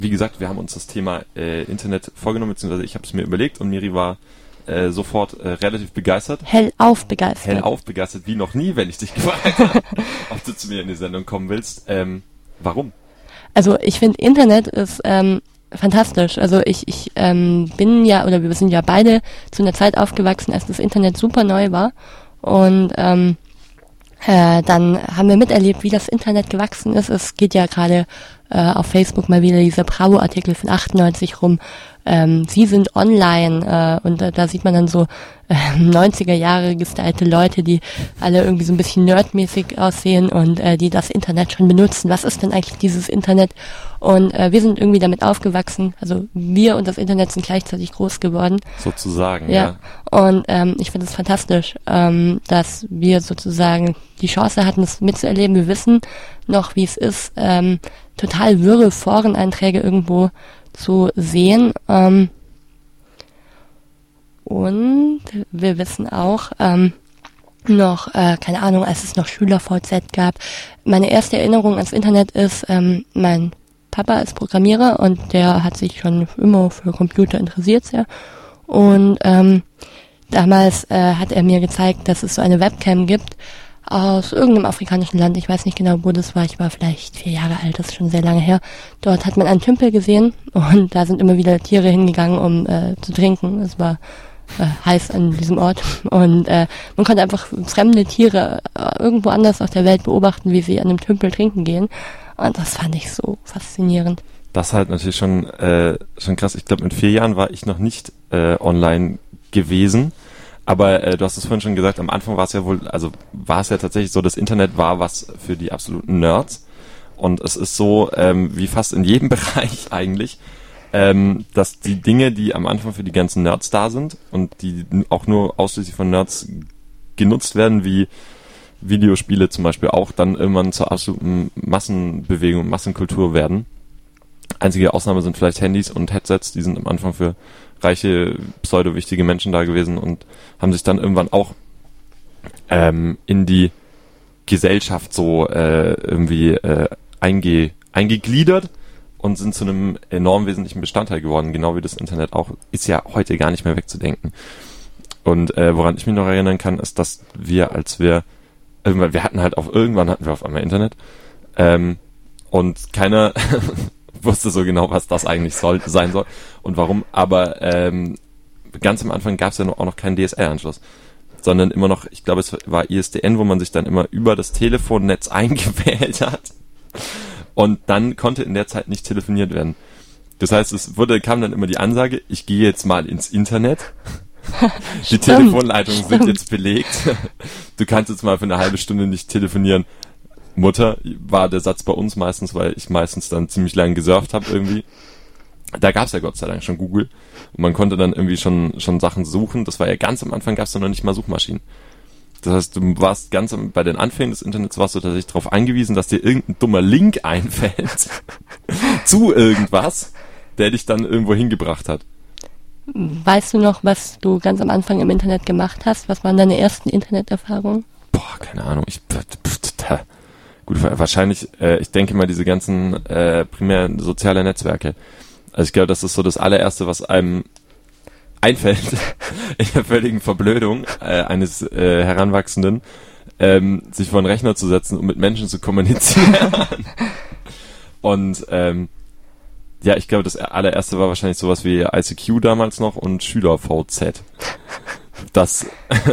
wie gesagt, wir haben uns das Thema Internet vorgenommen, beziehungsweise ich habe es mir überlegt und Miri war sofort relativ begeistert. Hellauf begeistert. Hellauf begeistert wie noch nie, wenn ich dich gefragt habe, ob du zu mir in die Sendung kommen willst. Warum? Also ich finde Internet ist fantastisch. Also ich bin ja, oder wir sind ja beide zu einer Zeit aufgewachsen, als das Internet super neu war. Und dann haben wir miterlebt, wie das Internet gewachsen ist. Es geht ja gerade auf Facebook mal wieder dieser Bravo-Artikel von 98 rum. Sie sind online und da sieht man dann so 90er Jahre gestylte Leute, die alle irgendwie so ein bisschen nerdmäßig aussehen und die das Internet schon benutzen. Was ist denn eigentlich dieses Internet? Und wir sind irgendwie damit aufgewachsen. Also wir und das Internet sind gleichzeitig groß geworden. Sozusagen, ja. Und ich finde es fantastisch, dass wir sozusagen die Chance hatten, es mitzuerleben. Wir wissen noch, wie es ist, total wirre Foreneinträge irgendwo zu sehen. Und wir wissen auch noch, keine Ahnung, als es noch Schüler-VZ gab. Meine erste Erinnerung ans Internet ist, mein Papa ist Programmierer und der hat sich schon immer für Computer interessiert sehr. Und damals hat er mir gezeigt, dass es so eine Webcam gibt aus irgendeinem afrikanischen Land. Ich weiß nicht genau, wo das war. Ich war vielleicht 4 Jahre alt, das ist schon sehr lange her. Dort hat man einen Tümpel gesehen und da sind immer wieder Tiere hingegangen, um zu trinken. Es war heiß an diesem Ort und man konnte einfach fremde Tiere irgendwo anders auf der Welt beobachten, wie sie an einem Tümpel trinken gehen. Und das fand ich so faszinierend. Das ist halt natürlich schon krass. Ich glaube, mit 4 Jahren war ich noch nicht online gewesen. Aber du hast es vorhin schon gesagt, am Anfang war es ja tatsächlich so, das Internet war was für die absoluten Nerds. Und es ist so, wie fast in jedem Bereich eigentlich, dass die Dinge, die am Anfang für die ganzen Nerds da sind und die auch nur ausschließlich von Nerds genutzt werden, wie Videospiele zum Beispiel, auch dann irgendwann zur absoluten Massenbewegung, Massenkultur werden. Einzige Ausnahme sind vielleicht Handys und Headsets, die sind am Anfang für reiche, pseudo-wichtige Menschen da gewesen und haben sich dann irgendwann auch in die Gesellschaft so irgendwie eingegliedert und sind zu einem enorm wesentlichen Bestandteil geworden, genau wie das Internet auch, ist ja heute gar nicht mehr wegzudenken. Und woran ich mich noch erinnern kann, ist, dass irgendwann hatten wir auf einmal Internet und keiner wusste so genau, was das eigentlich sein soll und warum, aber ganz am Anfang gab es ja auch noch keinen DSL-Anschluss, sondern immer noch, ich glaube, es war ISDN, wo man sich dann immer über das Telefonnetz eingewählt hat und dann konnte in der Zeit nicht telefoniert werden. Das heißt, kam dann immer die Ansage, ich gehe jetzt mal ins Internet, die Telefonleitungen sind jetzt belegt, du kannst jetzt mal für eine halbe Stunde nicht telefonieren. Mutter war der Satz bei uns meistens, weil ich meistens dann ziemlich lange gesurft habe irgendwie. Da gab's ja Gott sei Dank schon Google und man konnte dann irgendwie schon Sachen suchen. Das war ja ganz am Anfang, gab's noch nicht mal Suchmaschinen. Das heißt, du warst bei den Anfängen des Internets warst du tatsächlich darauf angewiesen, dass dir irgendein dummer Link einfällt zu irgendwas, der dich dann irgendwo hingebracht hat. Weißt du noch, was du ganz am Anfang im Internet gemacht hast? Was waren deine ersten Interneterfahrungen? Boah, keine Ahnung. Gut, wahrscheinlich, ich denke mal, diese ganzen primär soziale Netzwerke. Also ich glaube, das ist so das allererste, was einem einfällt, in der völligen Verblödung eines Heranwachsenden, sich vor einen Rechner zu setzen, um mit Menschen zu kommunizieren. Und ja, ich glaube, das allererste war wahrscheinlich sowas wie ICQ damals noch und SchülerVZ. Das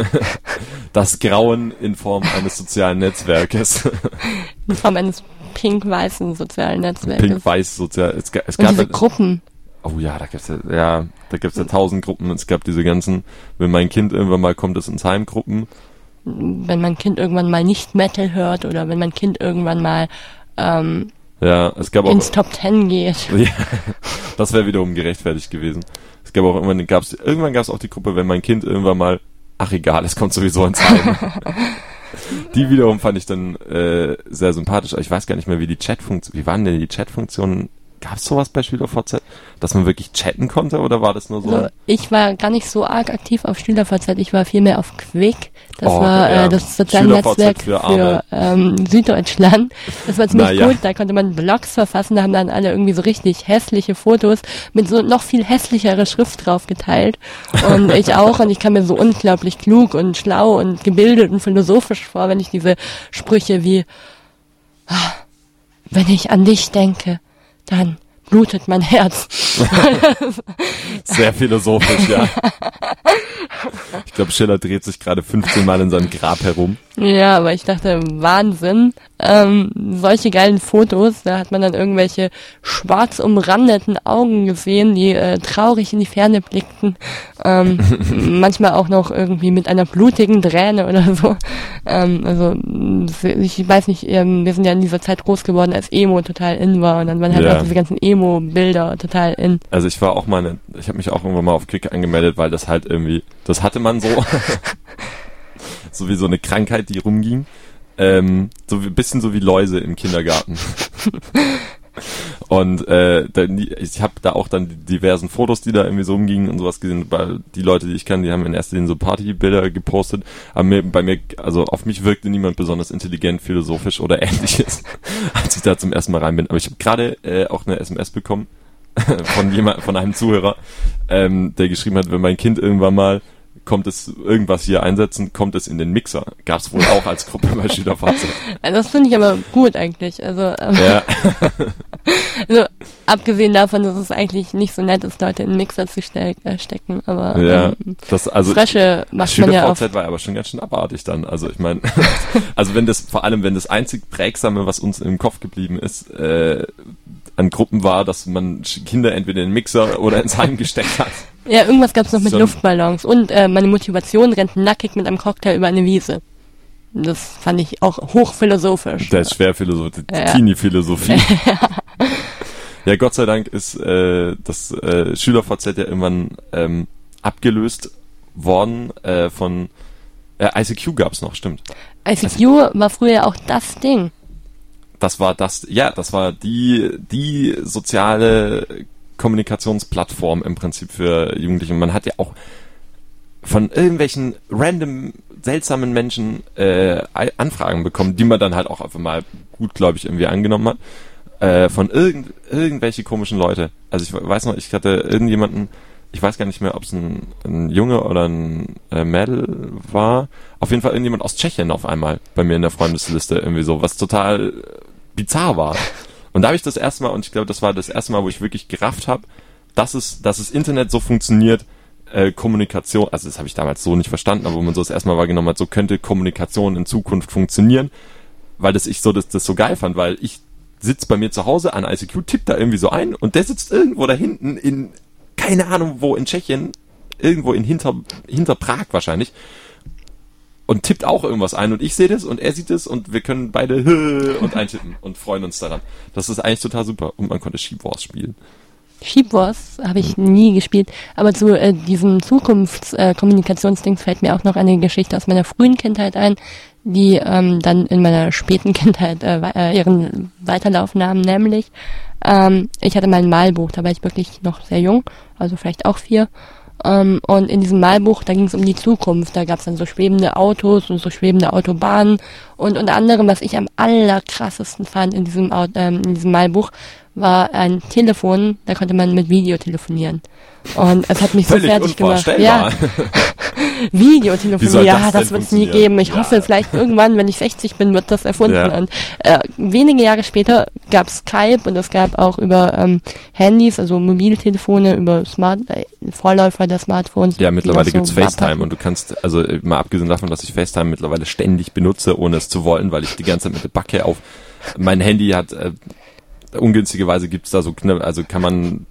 Grauen in Form eines sozialen Netzwerkes. In Form eines pink-weißen sozialen Netzwerkes. Pink-weiß sozial. Es gab diese Gruppen. Oh ja, da gibt's ja 1000 Gruppen. Es gab diese ganzen, wenn mein Kind irgendwann mal kommt, es ins Heimgruppen. Wenn mein Kind irgendwann mal nicht Metal hört oder wenn mein Kind irgendwann mal es gab ins Top 10 geht. Ja, das wäre wiederum gerechtfertigt gewesen. Es gab auch irgendwann gab's auch die Gruppe, wenn mein Kind irgendwann mal, ach egal, es kommt sowieso ins Heim. Die wiederum fand ich dann sehr sympathisch. Ich weiß gar nicht mehr, wie waren denn die Chatfunktionen gab's sowas bei SchülerVZ, dass man wirklich chatten konnte oder war das nur so? Also, ich war gar nicht so arg aktiv auf SchülerVZ, ich war viel mehr auf Quick. Das war das soziale Netzwerk für Süddeutschland. Das war ziemlich gut, da konnte man Blogs verfassen, da haben dann alle irgendwie so richtig hässliche Fotos mit so noch viel hässlichere Schrift drauf geteilt. Und ich auch, und ich kam mir so unglaublich klug und schlau und gebildet und philosophisch vor, wenn ich diese Sprüche wie wenn ich an dich denke, dann blutet mein Herz. Sehr philosophisch, ja. Ich glaube, Schiller dreht sich gerade 15 Mal in seinem Grab herum. Ja, aber ich dachte, Wahnsinn. Solche geilen Fotos, da hat man dann irgendwelche schwarz umrandeten Augen gesehen, die traurig in die Ferne blickten. Manchmal auch noch irgendwie mit einer blutigen Träne oder so. Also ich weiß nicht, wir sind ja in dieser Zeit groß geworden, als Emo total in war und dann waren halt auch diese ganzen Emo-Bilder total in. Also ich war auch ich habe mich auch irgendwann mal auf Quick angemeldet, weil das halt irgendwie, das hatte man so. So wie so eine Krankheit, die rumging. So ein bisschen so wie Läuse im Kindergarten. Und ich habe da auch dann die diversen Fotos, die da irgendwie so rumgingen und sowas gesehen, weil die Leute, die ich kann, die haben in erster Linie so Partybilder gepostet, aber bei mir, also auf mich wirkte niemand besonders intelligent, philosophisch oder ähnliches, als ich da zum ersten Mal rein bin. Aber ich habe gerade auch eine SMS bekommen von einem Zuhörer, der geschrieben hat, wenn mein Kind irgendwann mal kommt es irgendwas hier einsetzen, kommt es in den Mixer. Gab es wohl auch als Gruppe bei SchülerVZ. Das finde ich aber gut eigentlich. Also, ja. Also abgesehen davon, dass es eigentlich nicht so nett ist, Leute in den Mixer zu stecken, aber ja, Frösche macht man ja auch. SchülerVZ war aber schon ganz schön abartig dann. Also ich meine, also wenn das einzig Prägsame, was uns im Kopf geblieben ist, an Gruppen war, dass man Kinder entweder in den Mixer oder ins Heim gesteckt hat. Ja, irgendwas gab's noch mit Luftballons. Und meine Motivation rennt nackig mit einem Cocktail über eine Wiese. Das fand ich auch hochphilosophisch. Das ist schwer philosophisch, Teenie-Philosophie. Ja, Gott sei Dank ist das SchülerVZ ja irgendwann abgelöst worden von ICQ gab's noch, stimmt. ICQ war früher auch das Ding. Das war die soziale Kommunikationsplattform im Prinzip für Jugendliche. Und man hat ja auch von irgendwelchen random, seltsamen Menschen Anfragen bekommen, die man dann halt auch einfach mal gutgläubig irgendwie angenommen hat. Von irgendwelche komischen Leute. Also ich weiß noch, ich hatte irgendjemanden, ich weiß gar nicht mehr, ob es ein Junge oder ein Mädel war. Auf jeden Fall irgendjemand aus Tschechien auf einmal bei mir in der Freundesliste irgendwie so, was total bizarr war. Und da habe ich das erste Mal, und ich glaube, das war das erste Mal, wo ich wirklich gerafft habe, dass das Internet so funktioniert, Kommunikation, also das habe ich damals so nicht verstanden, aber wo man so das erste Mal wahrgenommen hat, so könnte Kommunikation in Zukunft funktionieren, weil das so geil fand, weil ich sitze bei mir zu Hause an ICQ, tipp da irgendwie so ein und der sitzt irgendwo da hinten in, keine Ahnung wo, in Tschechien, irgendwo in hinter Prag wahrscheinlich, und tippt auch irgendwas ein und ich sehe das und er sieht es und wir können beide und eintippen und freuen uns daran. Das ist eigentlich total super. Und man konnte Sheep Wars spielen. Sheep Wars habe ich nie gespielt, aber zu diesem Zukunftskommunikationsding fällt mir auch noch eine Geschichte aus meiner frühen Kindheit ein, die dann in meiner späten Kindheit ihren Weiterlauf nahm, nämlich ich hatte mein Malbuch, da war ich wirklich noch sehr jung, also vielleicht auch 4. Und in diesem Malbuch, da ging es um die Zukunft. Da gab es dann so schwebende Autos und so schwebende Autobahnen. Und unter anderem, was ich am allerkrassesten fand in diesem Malbuch, war ein Telefon, da konnte man mit Video telefonieren. Und es hat mich so fertig gemacht. Ja. Videotelefonie, ja, das wird es nie geben. Ich hoffe, vielleicht irgendwann, wenn ich 60 bin, wird das erfunden. Ja. Und wenige Jahre später gab es Skype und es gab auch über Handys, also Mobiltelefone, über Vorläufer der Smartphones. Ja, mittlerweile gibt's FaceTime und du kannst, also mal abgesehen davon, dass ich FaceTime mittlerweile ständig benutze, ohne es zu wollen, weil ich die ganze Zeit mit der Backe auf mein Handy hat, ungünstigerweise gibt's da so Knöpfe, also kann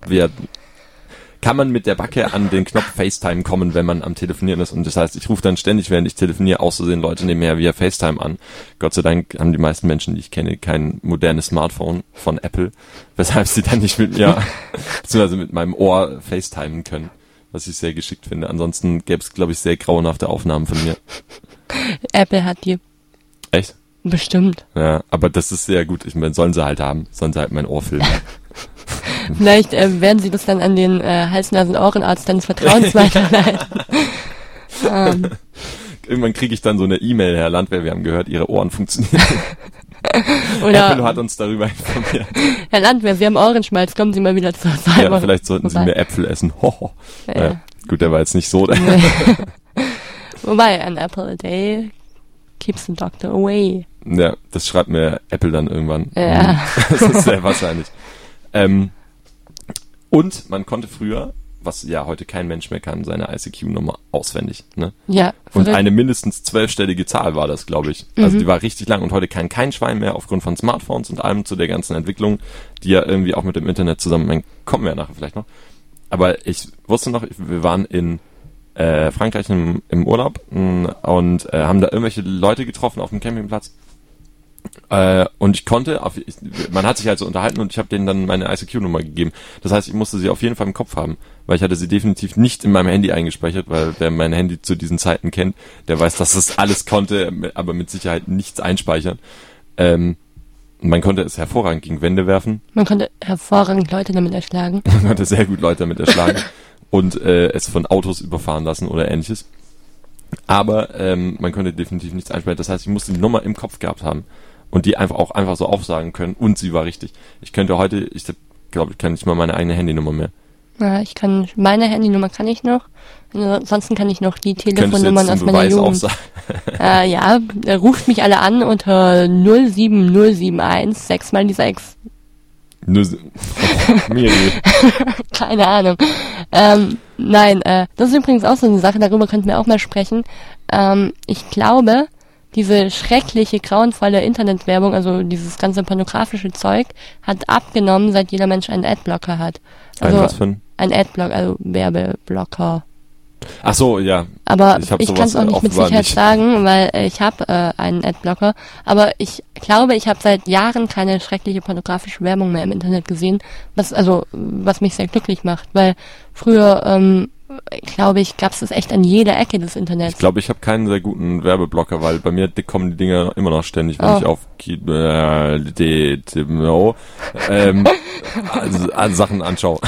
man mit der Backe an den Knopf FaceTime kommen, wenn man am Telefonieren ist. Und das heißt, ich rufe dann ständig, während ich telefoniere, auszusehen Leute nebenher via FaceTime an. Gott sei Dank haben die meisten Menschen, die ich kenne, kein modernes Smartphone von Apple, weshalb sie dann nicht mit mir, beziehungsweise mit meinem Ohr FaceTimen können, was ich sehr geschickt finde. Ansonsten gäbe es, glaube ich, sehr grauenhafte Aufnahmen von mir. Apple hat die. Echt? Bestimmt. Ja, aber das ist sehr gut. Ich meine, sollen sie halt haben. Sollen sie halt mein Ohr filmen. Vielleicht werden sie das dann an den Hals-Nasen-Ohrenarzt deines Vertrauens weiterleiten. Irgendwann kriege ich dann so eine E-Mail, Herr Landwehr, wir haben gehört, Ihre Ohren funktionieren. Oder Apple hat uns darüber informiert. Herr Landwehr, wir haben Ohrenschmalz, kommen Sie mal wieder zur Ja, vielleicht sollten Sie mehr Äpfel essen. Hoho. Ja. Gut, der war jetzt nicht so. Nee. Wobei, an apple a day keeps the doctor away. Ja, das schreibt mir Apple dann irgendwann. Ja. Das ist sehr wahrscheinlich. Und man konnte früher, was ja heute kein Mensch mehr kann, seine ICQ-Nummer auswendig. Ne? Ja. Und eine mindestens 12-stellige Zahl war das, glaube ich. Also die war richtig lang und heute kann kein Schwein mehr aufgrund von Smartphones und allem zu der ganzen Entwicklung, die ja irgendwie auch mit dem Internet zusammenhängt. Kommen wir nachher vielleicht noch. Aber ich wusste noch, wir waren in Frankreich im Urlaub und haben da irgendwelche Leute getroffen auf dem Campingplatz. Und ich konnte, man hat sich halt so unterhalten und ich habe denen dann meine ICQ-Nummer gegeben. Das heißt, ich musste sie auf jeden Fall im Kopf haben, weil ich hatte sie definitiv nicht in meinem Handy eingespeichert, weil wer mein Handy zu diesen Zeiten kennt, der weiß, dass es alles konnte, aber mit Sicherheit nichts einspeichern. Man konnte es hervorragend gegen Wände werfen. Man konnte hervorragend Leute damit erschlagen. Man konnte sehr gut Leute damit erschlagen und es von Autos überfahren lassen oder ähnliches. Aber man konnte definitiv nichts einspeichern. Das heißt, ich musste die Nummer im Kopf gehabt haben. Und die einfach so aufsagen können. Und sie war richtig. Ich könnte heute, ich glaube, ich kann nicht mal meine eigene Handynummer mehr. Ja, meine Handynummer kann ich noch. Ansonsten kann ich noch die Telefonnummern aus meiner Jugend. Ja, ruft mich alle an unter 07071, 6 mal die 6. Miri. Keine Ahnung. Nein, das ist übrigens auch so eine Sache, darüber könnten wir auch mal sprechen. Ich glaube, diese schreckliche, grauenvolle Internetwerbung, also dieses ganze pornografische Zeug, hat abgenommen, seit jeder Mensch einen Adblocker hat. Also was für ein? Ein Adblocker, also Werbeblocker. Ach so, ja. Aber ich kann es auch nicht mit Sicherheit sagen, weil ich habe einen Adblocker. Aber ich glaube, ich habe seit Jahren keine schreckliche pornografische Werbung mehr im Internet gesehen, was mich sehr glücklich macht, weil früher glaube ich, gab es das echt an jeder Ecke des Internets. Ich glaube, ich habe keinen sehr guten Werbeblocker, weil bei mir kommen die Dinger immer noch ständig, wenn ich auf Sachen anschaue.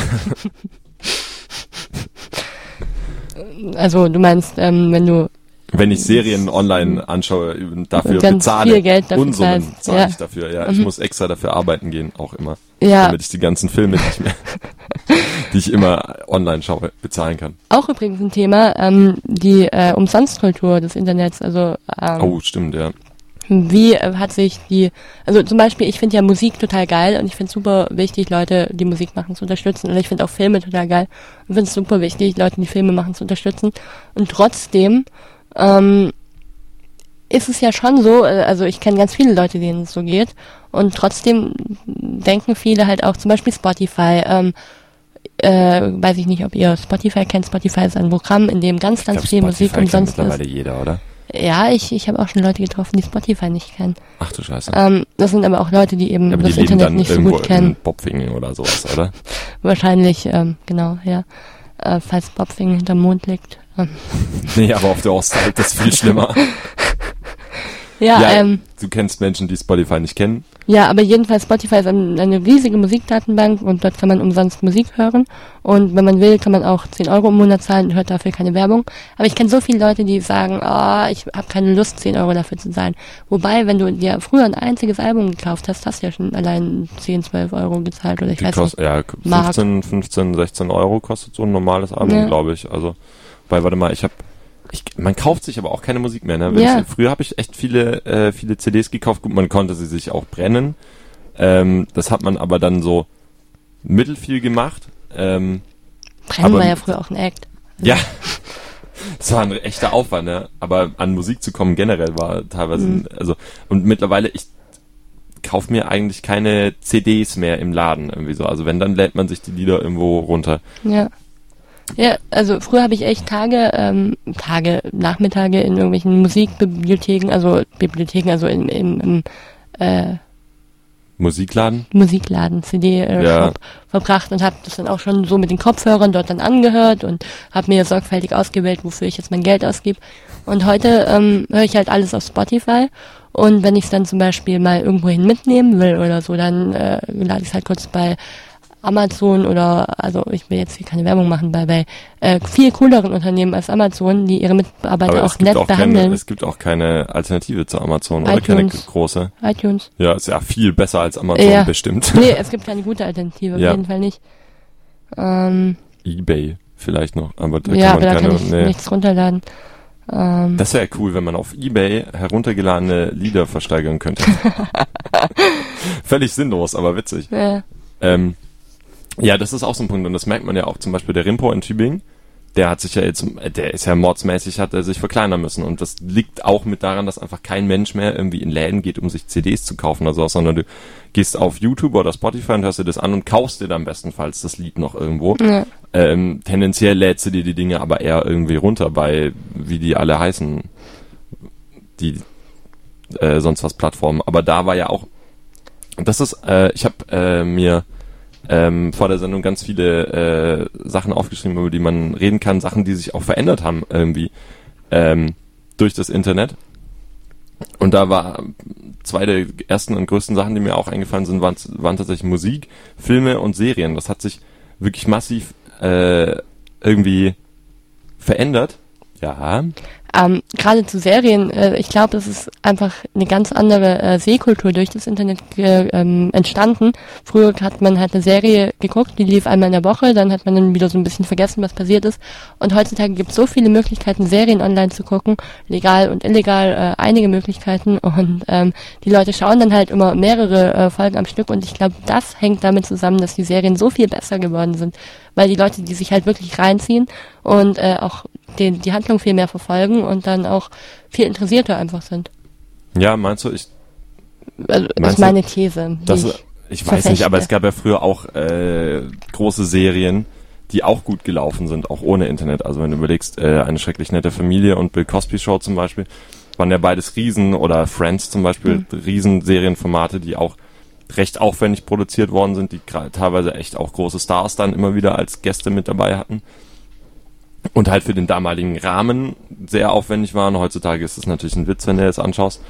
Also du meinst, wenn ich Serien online anschaue, dafür ganz bezahle, viel Geld dafür Unsummen zahle ja. ich dafür. Ja, ich muss extra dafür arbeiten gehen, auch immer. Ja. Damit ich die ganzen Filme nicht mehr, die ich immer online schaue, bezahlen kann. Auch übrigens ein Thema, die Umsonstkultur des Internets. Also oh, stimmt, ja. Wie hat sich also zum Beispiel, ich finde ja Musik total geil und ich finde es super wichtig, Leute, die Musik machen, zu unterstützen. Und ich finde auch Filme total geil und finde es super wichtig, Leute, die Filme machen, zu unterstützen. Und trotzdem ist es ja schon so, also ich kenne ganz viele Leute, denen es so geht und trotzdem denken viele halt auch, zum Beispiel Spotify, weiß ich nicht, ob ihr Spotify kennt. Spotify ist ein Programm, in dem ganz viel Musik umsonst ist. Mittlerweile jeder, oder? Ja, ich habe auch schon Leute getroffen, die Spotify nicht kennen. Ach du Scheiße. Das sind aber auch Leute, die eben aber das die Internet dann nicht so gut kennen. In Bopfingen oder sowas, oder? Wahrscheinlich, genau, ja. Falls Bopfingen hinterm Mond liegt. Nee, aber auf der Ostseite, das ist viel schlimmer. Ja, du kennst Menschen, die Spotify nicht kennen. Ja, aber jedenfalls Spotify ist eine riesige Musikdatenbank und dort kann man umsonst Musik hören und wenn man will, kann man auch 10 Euro im Monat zahlen und hört dafür keine Werbung. Aber ich kenne so viele Leute, die sagen, ich habe keine Lust, 10 Euro dafür zu zahlen. Wobei, wenn du dir früher ein einziges Album gekauft hast, hast du ja schon allein 10, 12 Euro gezahlt oder ich weiß nicht. Ja, 15, 16 Euro kostet so ein normales Album, glaube ich. Also, warte mal, man kauft sich aber auch keine Musik mehr, ne? Früher habe ich echt viele CDs gekauft. Gut, man konnte sie sich auch brennen. Das hat man aber dann so mittelfiel gemacht. Brennen war ja früher auch ein Act. Ja, das war ein echter Aufwand, ne? Aber an Musik zu kommen generell war teilweise, und mittlerweile, ich kaufe mir eigentlich keine CDs mehr im Laden irgendwie so. Also wenn, dann lädt man sich die Lieder irgendwo runter. Ja. Ja, also früher habe ich echt Nachmittage in irgendwelchen Musikbibliotheken, also im Musikladen, CD-Shop verbracht und habe das dann auch schon so mit den Kopfhörern dort dann angehört und habe mir sorgfältig ausgewählt, wofür ich jetzt mein Geld ausgebe. Und heute höre ich halt alles auf Spotify und wenn ich es dann zum Beispiel mal irgendwohin mitnehmen will oder so, dann lade ich es halt kurz bei Amazon oder, also ich will jetzt hier keine Werbung machen, bei viel cooleren Unternehmen als Amazon, die ihre Mitarbeiter Aber auch nett behandeln. Es gibt auch keine Alternative zu Amazon oder keine große. iTunes. Ja, ist ja viel besser als Amazon bestimmt. Nee, es gibt keine gute Alternative, auf jeden Fall nicht. eBay vielleicht noch, aber da kann ich nichts runterladen. Das wäre cool, wenn man auf eBay heruntergeladene Lieder versteigern könnte. Völlig sinnlos, aber witzig. Ja. Ja, das ist auch so ein Punkt und das merkt man ja auch zum Beispiel der Rimpo in Tübingen. Der ist ja mordsmäßig, hat er sich verkleinern müssen und das liegt auch mit daran, dass einfach kein Mensch mehr irgendwie in Läden geht, um sich CDs zu kaufen oder so, sondern du gehst auf YouTube oder Spotify und hörst dir das an und kaufst dir dann bestenfalls das Lied noch irgendwo. Ja. Tendenziell lädst du dir die Dinge aber eher irgendwie runter bei, wie die alle heißen, die sonst was Plattformen. Aber da war ja auch, das ist, ich habe mir vor der Sendung ganz viele Sachen aufgeschrieben, über die man reden kann, Sachen, die sich auch verändert haben irgendwie durch das Internet. Und da war zwei der ersten und größten Sachen, die mir auch eingefallen sind, waren tatsächlich Musik, Filme und Serien. Das hat sich wirklich massiv irgendwie verändert. Ja. Gerade zu Serien, ich glaube, es ist einfach eine ganz andere Sehkultur durch das Internet entstanden. Früher hat man halt eine Serie geguckt, die lief einmal in der Woche, dann hat man dann wieder so ein bisschen vergessen, was passiert ist. Und heutzutage gibt es so viele Möglichkeiten, Serien online zu gucken, legal und illegal, einige Möglichkeiten. Und die Leute schauen dann halt immer mehrere Folgen am Stück und ich glaube, das hängt damit zusammen, dass die Serien so viel besser geworden sind, weil die Leute, die sich halt wirklich reinziehen und auch die Handlung viel mehr verfolgen und dann auch viel interessierter einfach sind. Ja, meinst du, das ist meine These. Ich weiß nicht, aber es gab ja früher auch große Serien, die auch gut gelaufen sind, auch ohne Internet. Also wenn du überlegst, Eine schrecklich nette Familie und Bill Cosby Show zum Beispiel, waren ja beides oder Friends zum Beispiel, Riesenserienformate, die auch recht aufwendig produziert worden sind, die teilweise echt auch große Stars dann immer wieder als Gäste mit dabei hatten. Und halt für den damaligen Rahmen sehr aufwendig waren. Heutzutage ist es natürlich ein Witz, wenn du das anschaust.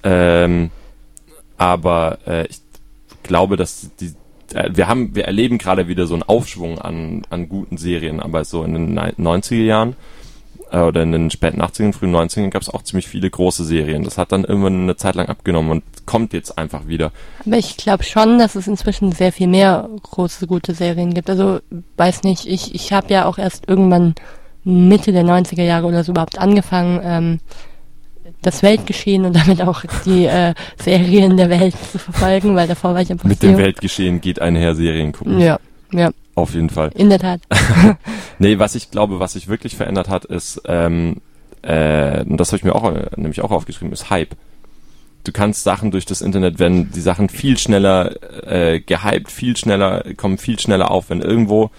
Aber ich glaube, dass wir erleben gerade wieder so einen Aufschwung an guten Serien, aber so in den 90er Jahren oder in den späten 80ern, frühen 90ern gab es auch ziemlich viele große Serien. Das hat dann irgendwann eine Zeit lang abgenommen und kommt jetzt einfach wieder. Aber ich glaube schon, dass es inzwischen sehr viel mehr große, gute Serien gibt. Also, weiß nicht, ich habe ja auch erst irgendwann Mitte der 90er Jahre oder so überhaupt angefangen, das Weltgeschehen und damit auch die Serien der Welt zu verfolgen, weil davor war ich einfach Mit dem Weltgeschehen geht einher Serien gucken. Ja. Auf jeden Fall. In der Tat. Nee, was ich glaube, was sich wirklich verändert hat, ist, und das habe ich mir auch nämlich auch aufgeschrieben, ist Hype. Du kannst Sachen durch das Internet, wenn die Sachen viel schneller gehypt, kommen viel schneller auf, wenn irgendwo,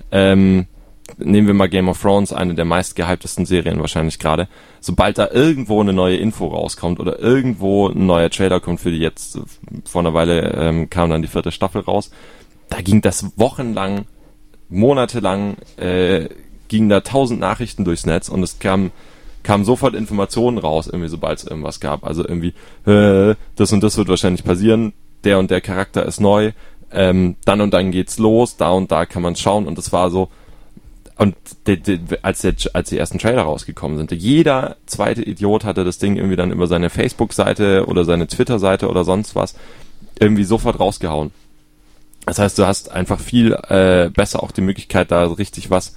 nehmen wir mal Game of Thrones, eine der meist gehyptesten Serien wahrscheinlich gerade, sobald da irgendwo eine neue Info rauskommt oder irgendwo ein neuer Trailer kommt für die jetzt, vor einer Weile kam dann die 4. Staffel raus, da ging das wochenlang, monatelang, gingen da 1000 Nachrichten durchs Netz und es kam sofort Informationen raus, irgendwie sobald es irgendwas gab. Also irgendwie, das und das wird wahrscheinlich passieren, der und der Charakter ist neu, dann und dann geht's los, da und da kann man schauen und das war so, und als die ersten Trailer rausgekommen sind, jeder zweite Idiot hatte das Ding irgendwie dann über seine Facebook-Seite oder seine Twitter-Seite oder sonst was irgendwie sofort rausgehauen. Das heißt, du hast einfach viel besser auch die Möglichkeit, da richtig was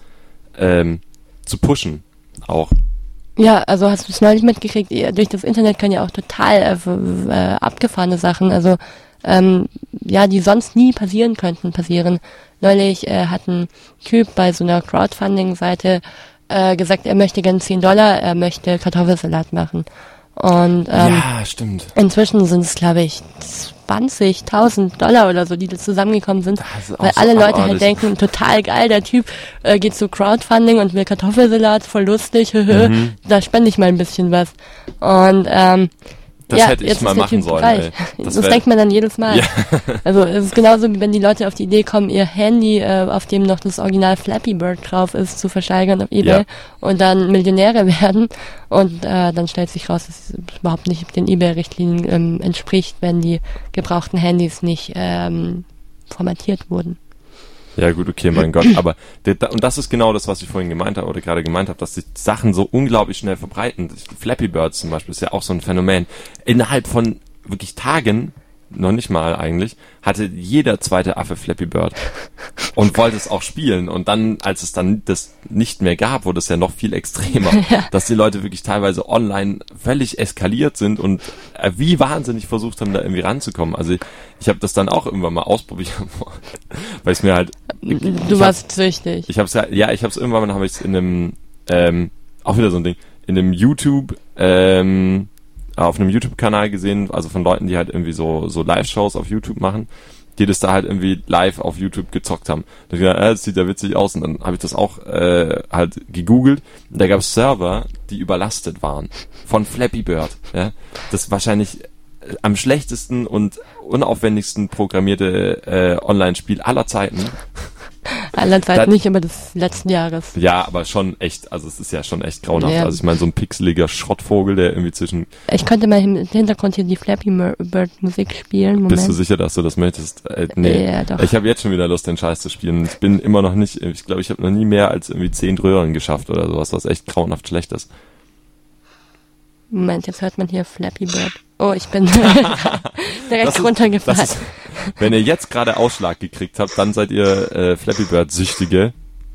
zu pushen auch. Ja, also hast du es neulich mitgekriegt, durch das Internet können ja auch total abgefahrene Sachen, also die sonst nie passieren könnten, passieren. Neulich hat ein Typ bei so einer Crowdfunding-Seite gesagt, er möchte gerne $10, er möchte Kartoffelsalat machen. Und ja, stimmt. Inzwischen sind es, glaube ich, $20.000 oder so, die da zusammengekommen sind, weil alle Leute halt denken, total geil, der Typ geht zu Crowdfunding und will Kartoffelsalat, voll lustig, da spende ich mal ein bisschen was. Und das hätte ich mal machen sollen. Ey. Das denkt man dann jedes Mal. Ja. Also es ist genauso, wie wenn die Leute auf die Idee kommen, ihr Handy, auf dem noch das Original Flappy Bird drauf ist, zu versteigern auf eBay und dann Millionäre werden. Und dann stellt sich raus, dass es überhaupt nicht den eBay-Richtlinien entspricht, wenn die gebrauchten Handys nicht formatiert wurden. Ja gut, okay, mein Gott, aber und das ist genau das, was ich vorhin gemeint habe oder gerade gemeint habe, dass sich Sachen so unglaublich schnell verbreiten. Flappy Bird zum Beispiel ist ja auch so ein Phänomen. Innerhalb von wirklich Tagen, noch nicht mal eigentlich, hatte jeder zweite Affe Flappy Bird und wollte es auch spielen. Und dann, als es dann das nicht mehr gab, wurde es ja noch viel extremer, dass die Leute wirklich teilweise online völlig eskaliert sind und wie wahnsinnig versucht haben, da irgendwie ranzukommen. Also ich habe das dann auch irgendwann mal ausprobiert, weil es mir halt... Du warst süchtig. Ich habe es irgendwann mal, habe ich es in einem, auch wieder so ein Ding, in einem auf einem YouTube-Kanal gesehen, also von Leuten, die halt irgendwie so Live-Shows auf YouTube machen, die das da halt irgendwie live auf YouTube gezockt haben. Da hab ich gedacht, das sieht ja witzig aus, und dann habe ich das auch halt gegoogelt, und da gab es Server, die überlastet waren von Flappy Bird. Ja? Das wahrscheinlich am schlechtesten und unaufwendigsten programmierte Online-Spiel aller Zeiten. Aller Zeit nicht, aber des letzten Jahres. Ja, aber schon echt, also es ist ja schon echt grauenhaft. Ja. Also ich meine, so ein pixeliger Schrottvogel, der irgendwie zwischen... Ich könnte mal im Hintergrund hier die Flappy Bird Musik spielen. Moment. Bist du sicher, dass du das möchtest? Nee. Ja, doch. Ich habe jetzt schon wieder Lust, den Scheiß zu spielen. Ich bin immer noch nicht, ich glaube, ich habe noch nie mehr als irgendwie 10 Röhren geschafft oder sowas, was echt grauenhaft schlecht ist. Moment, jetzt hört man hier Flappy Bird. Oh, ich bin direkt runtergefallen. Wenn ihr jetzt gerade Ausschlag gekriegt habt, dann seid ihr Flappy Bird Süchtige.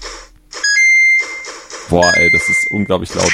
Boah, ey, das ist unglaublich laut.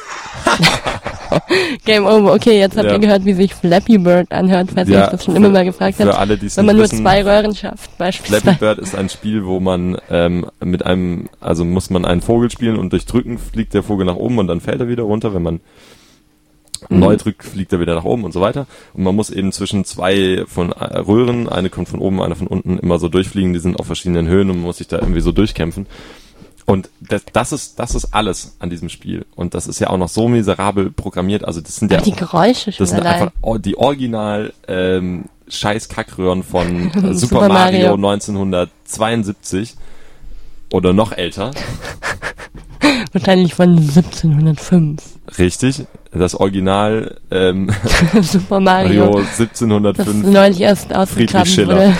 Game over. Okay, jetzt habt ihr gehört, wie sich Flappy Bird anhört, falls ihr euch das schon immer mal gefragt habt. Für alle, die es wenn man nicht nur wissen, 2 Röhren schafft, beispielsweise. Flappy Bird ist ein Spiel, wo man muss man einen Vogel spielen, und durch Drücken fliegt der Vogel nach oben und dann fällt er wieder runter. Wenn man neu drückt, fliegt er wieder nach oben und so weiter. Und man muss eben zwischen 2 von Röhren, eine kommt von oben, eine von unten, immer so durchfliegen. Die sind auf verschiedenen Höhen und man muss sich da irgendwie so durchkämpfen. Und das ist alles an diesem Spiel. Und das ist ja auch noch so miserabel programmiert. Also das sind ja die Geräusche schon das sind allein. einfach die Original scheiß Kackröhren von Super Mario 1972 oder noch älter. Wahrscheinlich von 1705. Richtig, das Original Super Mario 1705. Das neulich erst ausgegraben wurde.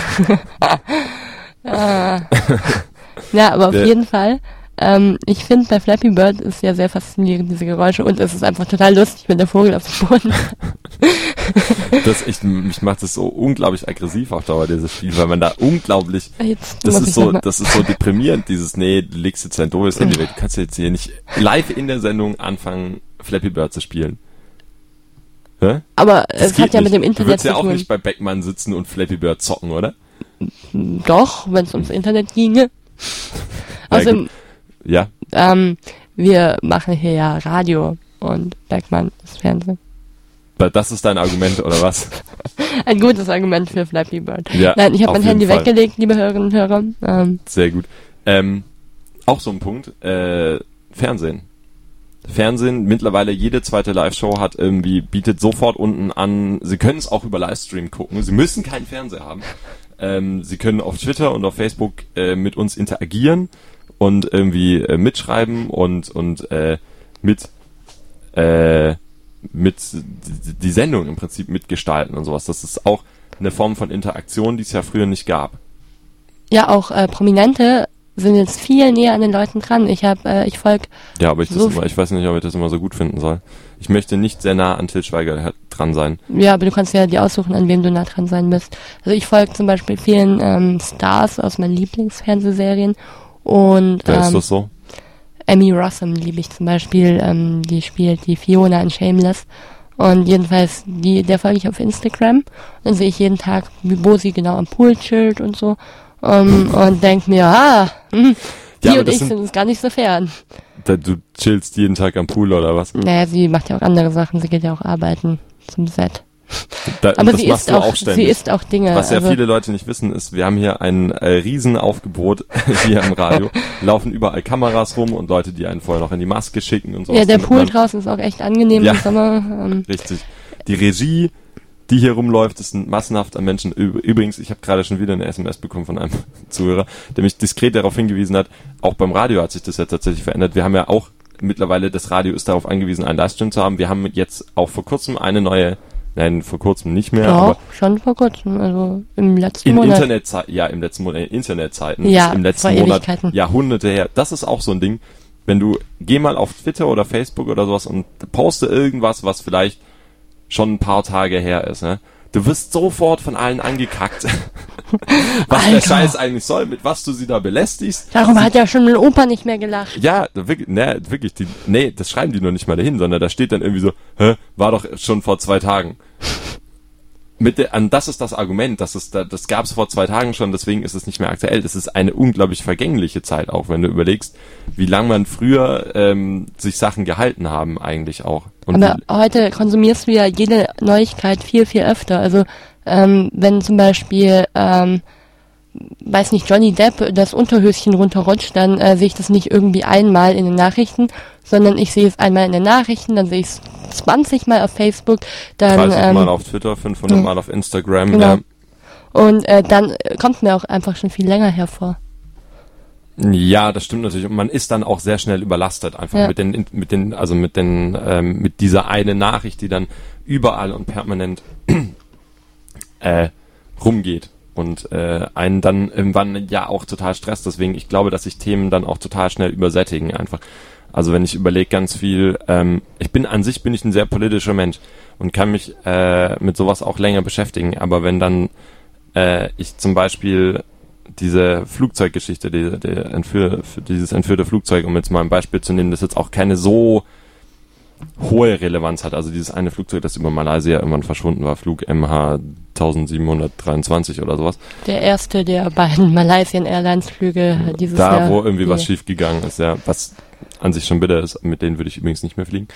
Ja, aber auf jeden Fall. Ich finde, bei Flappy Bird ist ja sehr faszinierend, diese Geräusche, und es ist einfach total lustig, wenn der Vogel auf dem Boden mich macht das so unglaublich aggressiv auf Dauer, dieses Spiel, weil man da unglaublich, das ist so deprimierend, du legst jetzt dein doofes Handy weg, du kannst jetzt hier nicht live in der Sendung anfangen, Flappy Bird zu spielen. Hä? Aber es hat ja mit dem Internet zu tun. Du würdest ja auch nicht bei Beckmann sitzen und Flappy Bird zocken, oder? Doch, wenn es ums Internet ginge. Also, ja. Wir machen hier ja Radio und Beckmann ist Fernsehen. Das ist dein Argument, oder was? Ein gutes Argument für Flappy Bird. Ja, nein, ich habe mein Handy weggelegt, liebe Hörerinnen und Hörer. Sehr gut. Auch so ein Punkt. Fernsehen, mittlerweile jede zweite Live-Show bietet sofort unten an, Sie können es auch über Livestream gucken. Sie müssen keinen Fernseher haben. Sie können auf Twitter und auf Facebook mit uns interagieren und irgendwie mitschreiben und mit die Sendung im Prinzip mitgestalten und sowas. Das ist auch eine Form von Interaktion, die es ja früher nicht gab. Ja, auch Prominente sind jetzt viel näher an den Leuten dran. Ich folge... Ja, aber ich weiß nicht, ob ich das immer so gut finden soll. Ich möchte nicht sehr nah an Til Schweiger dran sein. Ja, aber du kannst ja dir aussuchen, an wem du nah dran sein bist. Also ich folge zum Beispiel vielen Stars aus meinen Lieblingsfernsehserien. Und wer ist das so? Emmy Rossum liebe ich zum Beispiel. Die spielt die Fiona in Shameless. Und jedenfalls, der folge ich auf Instagram. Dann sehe ich jeden Tag, wo sie genau am Pool chillt und so. Und denk mir, die und ich sind uns gar nicht so fern. Du chillst jeden Tag am Pool oder was? Naja, sie macht ja auch andere Sachen. Sie geht ja auch arbeiten zum Set. Aber sie isst auch Dinge. Was ja viele Leute nicht wissen, ist, wir haben hier ein Riesenaufgebot hier im Radio. Laufen überall Kameras rum und Leute, die einen vorher noch in die Maske schicken und so. Ja, der Pool draußen ist auch echt angenehm im Sommer. Richtig. Die Regie, die hier rumläuft, ist massenhaft an Menschen. Übrigens, ich habe gerade schon wieder eine SMS bekommen von einem Zuhörer, der mich diskret darauf hingewiesen hat, auch beim Radio hat sich das ja tatsächlich verändert. Wir haben ja auch mittlerweile, das Radio ist darauf angewiesen, einen Livestream zu haben. Wir haben jetzt auch vor kurzem eine neue Nein, vor kurzem nicht mehr. Doch, aber schon vor kurzem, also im letzten im Monat. im letzten Monat, in Internetzeiten, Ja, ist im letzten vor Monat Ewigkeiten. Jahrhunderte her. Das ist auch so ein Ding, geh mal auf Twitter oder Facebook oder sowas und poste irgendwas, was vielleicht schon ein paar Tage her ist, ne? Du wirst sofort von allen angekackt, was der Scheiß eigentlich soll, mit was du sie da belästigst. Darum hat ja schon mein Opa nicht mehr gelacht. Ja, wirklich, das schreiben die noch nicht mal dahin, sondern da steht dann irgendwie so, war doch schon vor 2 Tagen. Das ist das Argument, das gab es vor 2 Tagen schon, deswegen ist es nicht mehr aktuell. Das ist eine unglaublich vergängliche Zeit auch, wenn du überlegst, wie lange man früher sich Sachen gehalten haben eigentlich auch. Und aber heute konsumierst du ja jede Neuigkeit viel, viel öfter. Also wenn zum Beispiel, weiß nicht, Johnny Depp das Unterhöschen runterrutscht, dann sehe ich das nicht irgendwie einmal in den Nachrichten, sondern ich sehe es einmal in den Nachrichten, dann sehe ich es 20 Mal auf Facebook, dann 30 Mal auf Twitter, 500 Mal auf Instagram. Genau. Ja. Und dann kommt mir auch einfach schon viel länger hervor. Ja, das stimmt natürlich. Und man ist dann auch sehr schnell überlastet einfach mit dieser eine Nachricht, die dann überall und permanent rumgeht und einen dann irgendwann ja auch total stresst. Deswegen, ich glaube, dass sich Themen dann auch total schnell übersättigen einfach. Also wenn ich überlege ganz viel, bin ich ein sehr politischer Mensch und kann mich mit sowas auch länger beschäftigen. Aber wenn dann ich zum Beispiel diese Flugzeuggeschichte, dieses entführte Flugzeug, um jetzt mal ein Beispiel zu nehmen, das jetzt auch keine so hohe Relevanz hat. Also dieses eine Flugzeug, das über Malaysia irgendwann verschwunden war, Flug MH 1723 oder sowas. Der erste der beiden Malaysian Airlines Flüge dieses Jahr. Da, wo irgendwie was schief gegangen ist, ja, was an sich schon bitter ist. Mit denen würde ich übrigens nicht mehr fliegen.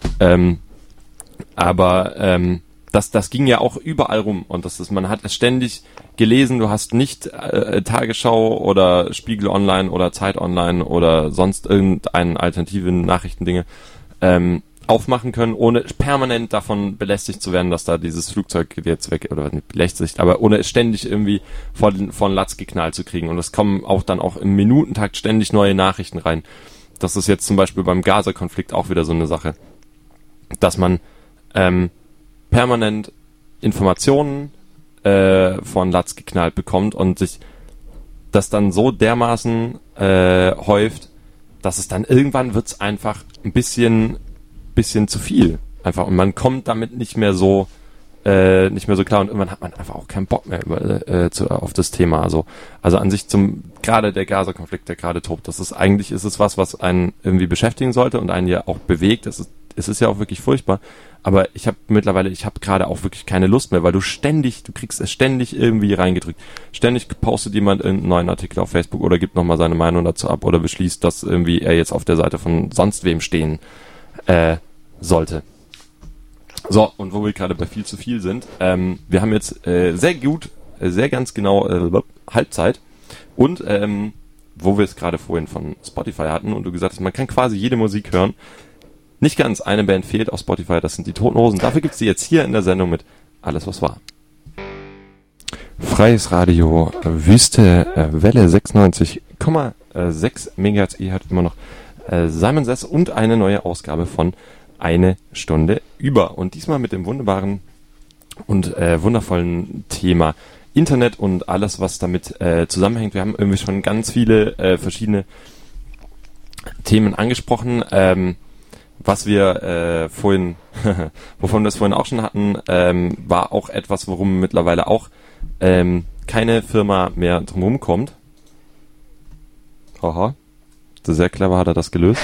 Das ging ja auch überall rum und man hat es ständig gelesen, du hast nicht Tagesschau oder Spiegel Online oder Zeit Online oder sonst irgendeinen alternativen Nachrichtendinge aufmachen können, ohne permanent davon belästigt zu werden, dass da dieses Flugzeug jetzt weg, oder nicht belästigt, aber ohne es ständig irgendwie von Latz geknallt zu kriegen. Und es kommen auch dann auch im Minutentakt ständig neue Nachrichten rein. Das ist jetzt zum Beispiel beim Gaza-Konflikt auch wieder so eine Sache, dass man permanent Informationen von Latz geknallt bekommt und sich das dann so dermaßen häuft, dass es dann irgendwann wird's einfach ein bisschen zu viel. Einfach. Und man kommt damit nicht mehr so klar und irgendwann hat man einfach auch keinen Bock mehr auf das Thema. Also an sich gerade der Gaza-Konflikt, der gerade tobt, ist es was einen irgendwie beschäftigen sollte und einen ja auch bewegt. Es ist ja auch wirklich furchtbar. Aber ich habe gerade auch wirklich keine Lust mehr, weil du kriegst es ständig irgendwie reingedrückt. Ständig postet jemand irgendeinen neuen Artikel auf Facebook oder gibt nochmal seine Meinung dazu ab oder beschließt, dass irgendwie er jetzt auf der Seite von sonst wem stehen sollte. So, und wo wir gerade bei viel zu viel sind, wir haben jetzt sehr ganz genau Halbzeit und wo wir es gerade vorhin von Spotify hatten und du gesagt hast, man kann quasi jede Musik hören. Nicht ganz, eine Band fehlt auf Spotify, das sind die Toten Hosen. Dafür gibt's die jetzt hier in der Sendung mit Alles, was war. Freies Radio, Wüste, Welle 96,6 MHz. Ihr hört immer noch Simon Says und eine neue Ausgabe von Eine Stunde über. Und diesmal mit dem wunderbaren und wundervollen Thema Internet und alles, was damit zusammenhängt. Wir haben irgendwie schon ganz viele verschiedene Themen angesprochen. Was wir wovon wir es vorhin auch schon hatten, war auch etwas, worum mittlerweile auch keine Firma mehr drumherum kommt. Haha. Sehr clever hat er das gelöst.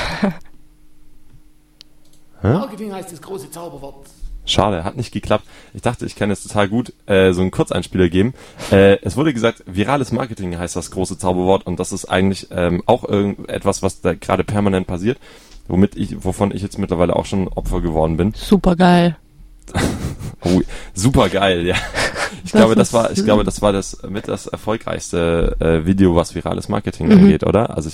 Marketing heißt das große Zauberwort. Schade, hat nicht geklappt. Ich dachte, ich kann jetzt total gut so einen Kurzeinspieler geben. Es wurde gesagt, virales Marketing heißt das große Zauberwort und das ist eigentlich auch etwas, was da gerade permanent passiert. Wovon ich jetzt mittlerweile auch schon Opfer geworden bin. Super geil. Oh, super geil, ja. Ich glaube, das war das erfolgreichste Video, was virales Marketing angeht, oder? Also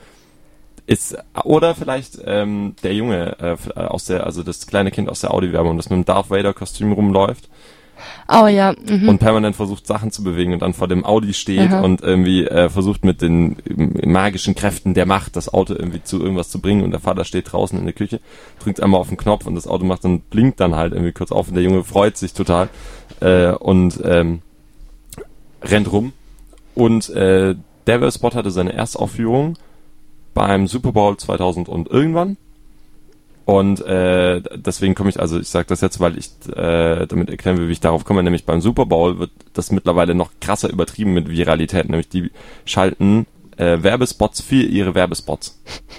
oder vielleicht der Junge das kleine Kind aus der Audi-Werbung, das mit dem Darth Vader Kostüm rumläuft. Oh ja. Und permanent versucht Sachen zu bewegen und dann vor dem Audi steht und irgendwie versucht mit den magischen Kräften der Macht das Auto irgendwie zu irgendwas zu bringen und der Vater steht draußen in der Küche, drückt einmal auf den Knopf und das Auto macht dann, blinkt dann halt irgendwie kurz auf und der Junge freut sich total und rennt rum und der Werbespot hatte seine Erstaufführung beim Super Bowl 2000 und irgendwann. Und deswegen komme ich, also ich sage das jetzt, weil ich damit erklären will, wie ich darauf komme, nämlich beim Super Bowl wird das mittlerweile noch krasser übertrieben mit Viralität, nämlich die schalten Werbespots für ihre Werbespots.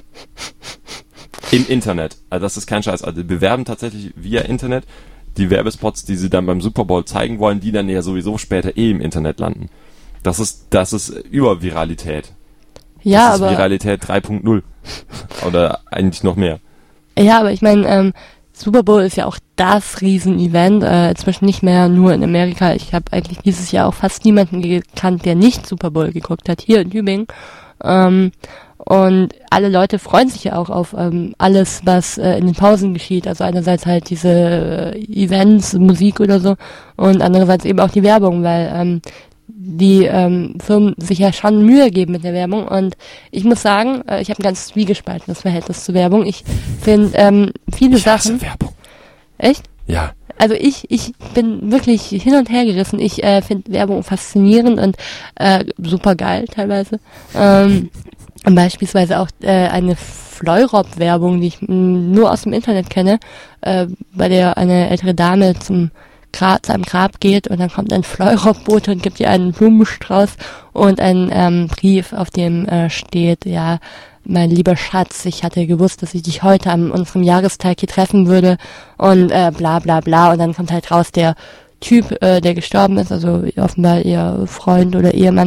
Im Internet. Also das ist kein Scheiß. Also die bewerben tatsächlich via Internet die Werbespots, die sie dann beim Super Bowl zeigen wollen, die dann ja sowieso später im Internet landen. Das ist Überviralität. Ja, das ist aber Viralität 3.0. Oder eigentlich noch mehr. ja, aber ich meine, Super Bowl ist ja auch das Riesenevent, inzwischen nicht mehr nur in Amerika. Ich habe eigentlich dieses Jahr auch fast niemanden gekannt, der nicht Super Bowl geguckt hat, hier in Tübingen. Und alle Leute freuen sich ja auch auf alles, was in den Pausen geschieht. Also einerseits halt diese Events, Musik oder so und andererseits eben auch die Werbung, weil die Firmen sich ja schon Mühe geben mit der Werbung und ich muss sagen, ich habe ein ganz zwiegespaltenes Verhältnis zu Werbung. Ich finde viele Ich hasse Sachen... Werbung. Echt? Ja. Also ich bin wirklich hin und her gerissen. Ich finde Werbung faszinierend und super geil teilweise. Beispielsweise auch eine Fleurop-Werbung, die ich nur aus dem Internet kenne, bei der eine ältere Dame zu einem Grab geht und dann kommt ein Fleurop-Bote und gibt ihr einen Blumenstrauß und einen Brief, auf dem steht, ja, mein lieber Schatz, ich hatte gewusst, dass ich dich heute an unserem Jahrestag hier treffen würde und bla bla bla und dann kommt halt raus, der Typ, der gestorben ist, also offenbar ihr Freund oder Ehemann,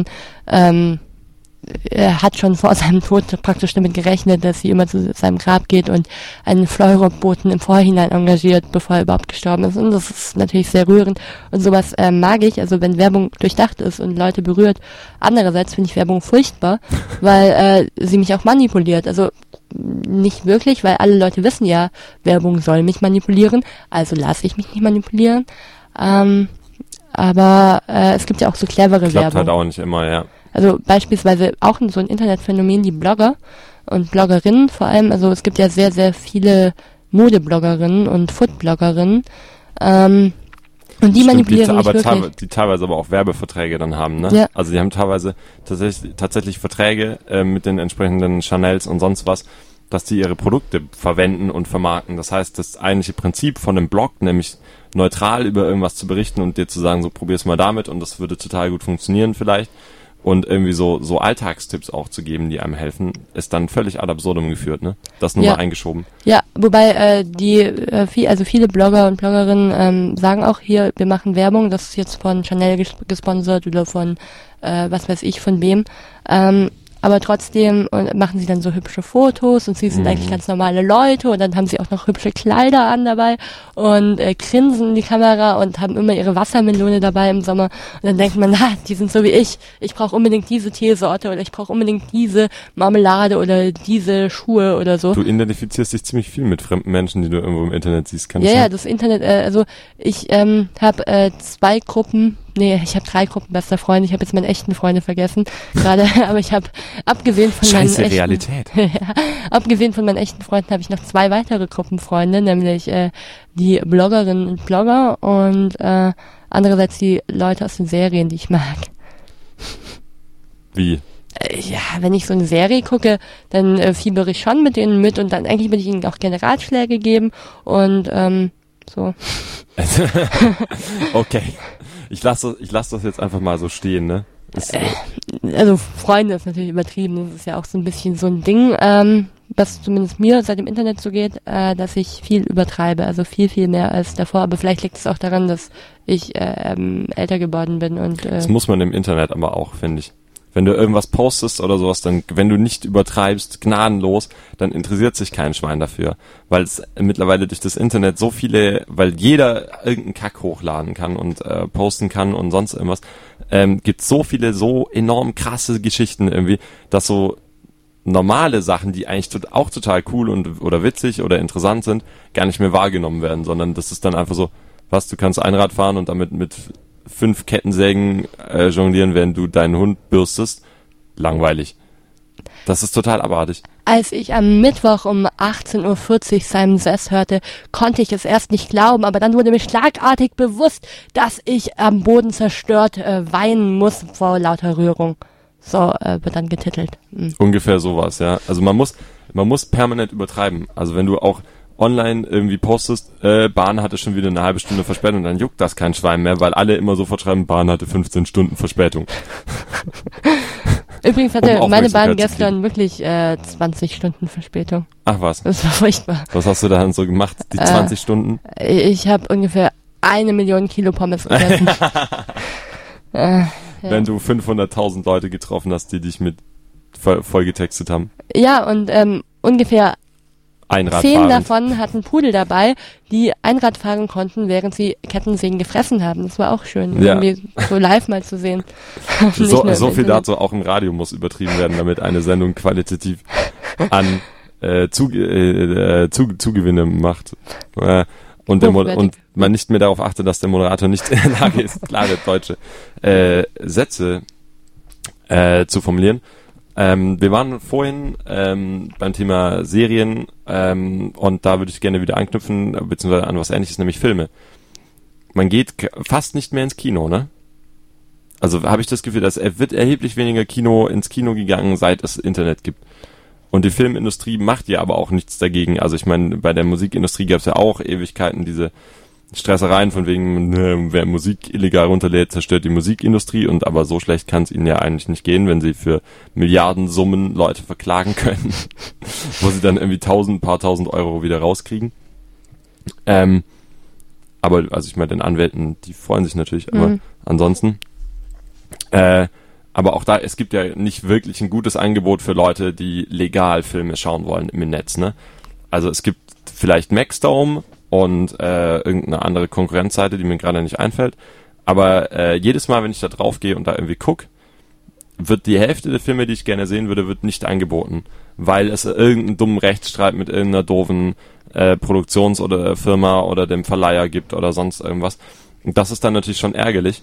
er hat schon vor seinem Tod praktisch damit gerechnet, dass sie immer zu seinem Grab geht und einen Fleurop-Boten im Vorhinein engagiert, bevor er überhaupt gestorben ist. Und das ist natürlich sehr rührend. Und sowas mag ich, also wenn Werbung durchdacht ist und Leute berührt. Andererseits finde ich Werbung furchtbar, weil sie mich auch manipuliert. Also nicht wirklich, weil alle Leute wissen ja, Werbung soll mich manipulieren, also lasse ich mich nicht manipulieren. Aber es gibt ja auch so clevere Klappt Werbung. halt auch nicht immer, ja. Also beispielsweise auch so ein Internetphänomen, die Blogger und Bloggerinnen vor allem. Also es gibt ja sehr, sehr viele Modebloggerinnen und Foodbloggerinnen. Und die manipulieren mich wirklich. Die teilweise aber auch Werbeverträge dann haben, ne? Ja. Also die haben teilweise tatsächlich Verträge mit den entsprechenden Chanels und sonst was, dass die ihre Produkte verwenden und vermarkten. Das heißt, das eigentliche Prinzip von einem Blog, nämlich neutral über irgendwas zu berichten und dir zu sagen, so probier's mal damit und das würde total gut funktionieren vielleicht, und irgendwie so Alltagstipps auch zu geben, die einem helfen, ist dann völlig ad absurdum geführt, ne? Das nur mal eingeschoben. Ja, wobei viele Blogger und Bloggerinnen sagen auch hier, wir machen Werbung, das ist jetzt von Chanel gesponsert oder von was weiß ich, von wem. Aber trotzdem machen sie dann so hübsche Fotos und sie sind eigentlich ganz normale Leute und dann haben sie auch noch hübsche Kleider an dabei und grinsen in die Kamera und haben immer ihre Wassermelone dabei im Sommer und dann denkt man, die sind so wie ich brauche unbedingt diese Teesorte oder ich brauche unbedingt diese Marmelade oder diese Schuhe oder so. Du identifizierst dich ziemlich viel mit fremden Menschen, die du irgendwo im Internet siehst, kann das sein? Ja, das Internet, also ich habe 2 Gruppen. Nee, ich habe 3 Gruppen bester Freunde. Ich habe jetzt meine echten Freunde vergessen gerade, aber ich habe abgesehen von meinen echten Freunden habe ich noch 2 weitere Gruppenfreunde, nämlich die Bloggerinnen und Blogger und andererseits die Leute aus den Serien, die ich mag. Wie? Ja, wenn ich so eine Serie gucke, dann fiebere ich schon mit denen mit und dann eigentlich will ich ihnen auch gerne Ratschläge geben und so. Okay. Ich lass das jetzt einfach mal so stehen, ne? Also Freunde ist natürlich übertrieben, das ist ja auch so ein bisschen so ein Ding, was zumindest mir seit dem Internet so geht, dass ich viel übertreibe, also viel, viel mehr als davor, aber vielleicht liegt es auch daran, dass ich älter geworden bin und das muss man im Internet aber auch, finde ich. Wenn du irgendwas postest oder sowas, dann, wenn du nicht übertreibst, gnadenlos, dann interessiert sich kein Schwein dafür. Weil es mittlerweile durch das Internet so viele, weil jeder irgendeinen Kack hochladen kann und posten kann und sonst irgendwas, gibt so viele so enorm krasse Geschichten irgendwie, dass so normale Sachen, die eigentlich auch total cool oder witzig oder interessant sind, gar nicht mehr wahrgenommen werden, sondern das ist dann einfach so, Was, du kannst Einrad fahren und damit mit 5 Kettensägen jonglieren, während du deinen Hund bürstest? Langweilig. Das ist total abartig. Als ich am Mittwoch um 18.40 Uhr Simon Says hörte, konnte ich es erst nicht glauben, aber dann wurde mir schlagartig bewusst, dass ich am Boden zerstört weinen muss vor lauter Rührung. So wird dann getitelt. Ungefähr sowas, ja. Also man muss permanent übertreiben. Also wenn du auch online irgendwie postest, Bahn hatte schon wieder eine halbe Stunde Verspätung, dann juckt das kein Schwein mehr, weil alle immer sofort schreiben, Bahn hatte 15 Stunden Verspätung. Übrigens hatte meine Bahn gestern wirklich 20 Stunden Verspätung. Ach was. Das war furchtbar. Was hast du da dann so gemacht, die 20 Stunden? Ich habe ungefähr 1 Million Kilo Pommes gegessen. Ja. Wenn du 500.000 Leute getroffen hast, die dich mit voll getextet haben. Ja, und ungefähr 10 davon hatten Pudel dabei, die Einrad fahren konnten, während sie Kettensägen gefressen haben. Das war auch schön, irgendwie so live mal zu sehen. So viel dazu, auch im Radio muss übertrieben werden, damit eine Sendung qualitativ an Zugewinne macht. Und man nicht mehr darauf achtet, dass der Moderator nicht in der Lage ist, klare deutsche Sätze zu formulieren. Wir waren vorhin beim Thema Serien und da würde ich gerne wieder anknüpfen, beziehungsweise an was Ähnliches, nämlich Filme. Man geht fast nicht mehr ins Kino, ne? Also habe ich das Gefühl, dass wird erheblich weniger ins Kino gegangen, seit es Internet gibt. Und die Filmindustrie macht ja aber auch nichts dagegen. Also ich meine, bei der Musikindustrie gab es ja auch Ewigkeiten diese Stressereien von wegen, wer Musik illegal runterlädt, zerstört die Musikindustrie, und aber so schlecht kann es ihnen ja eigentlich nicht gehen, wenn sie für Milliardensummen Leute verklagen können, wo sie dann irgendwie paar tausend Euro wieder rauskriegen. Aber, also ich meine, den Anwälten, die freuen sich natürlich, aber ansonsten, aber auch da, es gibt ja nicht wirklich ein gutes Angebot für Leute, die legal Filme schauen wollen im Netz, ne? Also es gibt vielleicht Maxdome und irgendeine andere Konkurrenzseite, die mir gerade nicht einfällt. Aber jedes Mal, wenn ich da drauf gehe und da irgendwie gucke, wird die Hälfte der Filme, die ich gerne sehen würde, wird nicht angeboten, weil es irgendeinen dummen Rechtsstreit mit irgendeiner doofen Produktions- oder Firma oder dem Verleiher gibt oder sonst irgendwas. Und das ist dann natürlich schon ärgerlich.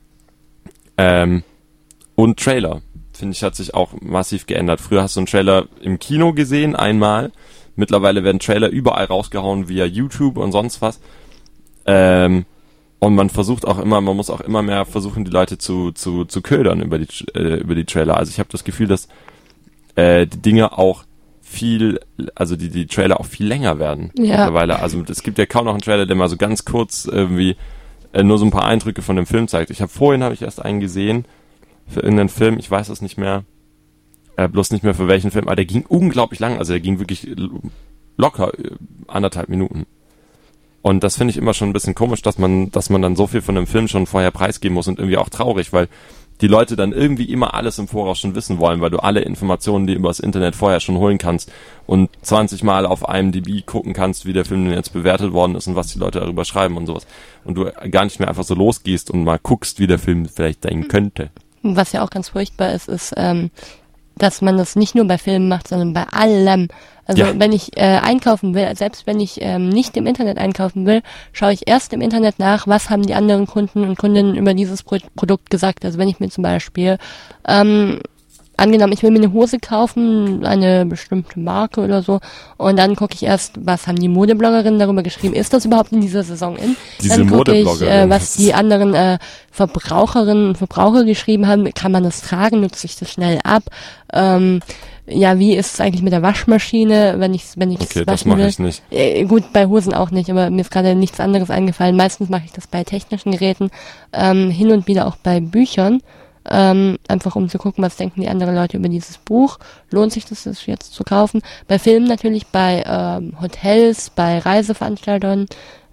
Und Trailer, finde ich, hat sich auch massiv geändert. Früher hast du einen Trailer im Kino gesehen, einmal. Mittlerweile werden Trailer überall rausgehauen via YouTube und sonst was. Und man muss auch immer mehr versuchen, die Leute zu ködern über die Trailer. Also ich habe das Gefühl, dass die Dinge auch die Trailer auch viel länger werden mittlerweile. Also es gibt ja kaum noch einen Trailer, der mal so ganz kurz irgendwie nur so ein paar Eindrücke von dem Film zeigt. Vorhin habe ich erst einen gesehen für irgendeinen Film, ich weiß es nicht mehr. Bloß nicht mehr für welchen Film, aber der ging unglaublich lang, also der ging wirklich locker 1,5 Minuten. Und das finde ich immer schon ein bisschen komisch, dass man dann so viel von einem Film schon vorher preisgeben muss, und irgendwie auch traurig, weil die Leute dann irgendwie immer alles im Voraus schon wissen wollen, weil du alle Informationen, die über das Internet vorher schon holen kannst und 20 Mal auf IMDb gucken kannst, wie der Film denn jetzt bewertet worden ist und was die Leute darüber schreiben und sowas. Und du gar nicht mehr einfach so losgehst und mal guckst, wie der Film vielleicht sein könnte. Was ja auch ganz furchtbar ist, dass man das nicht nur bei Filmen macht, sondern bei allem. Also wenn ich einkaufen will, selbst wenn ich nicht im Internet einkaufen will, schaue ich erst im Internet nach, was haben die anderen Kunden und Kundinnen über dieses Produkt gesagt. Also wenn ich mir zum Beispiel angenommen, ich will mir eine Hose kaufen, eine bestimmte Marke oder so, und dann gucke ich erst, was haben die Modebloggerinnen darüber geschrieben, ist das überhaupt in dieser Saison in? Dann gucke ich, was die anderen Verbraucherinnen und Verbraucher geschrieben haben, kann man das tragen, nutze ich das schnell ab, wie ist es eigentlich mit der Waschmaschine, wenn ich okay, das mache ich nicht. Gut, bei Hosen auch nicht, aber mir ist gerade nichts anderes eingefallen. Meistens mache ich das bei technischen Geräten, hin und wieder auch bei Büchern. Einfach um zu gucken, was denken die anderen Leute über dieses Buch, lohnt sich das jetzt zu kaufen. Bei Filmen natürlich, bei Hotels, bei Reiseveranstaltern.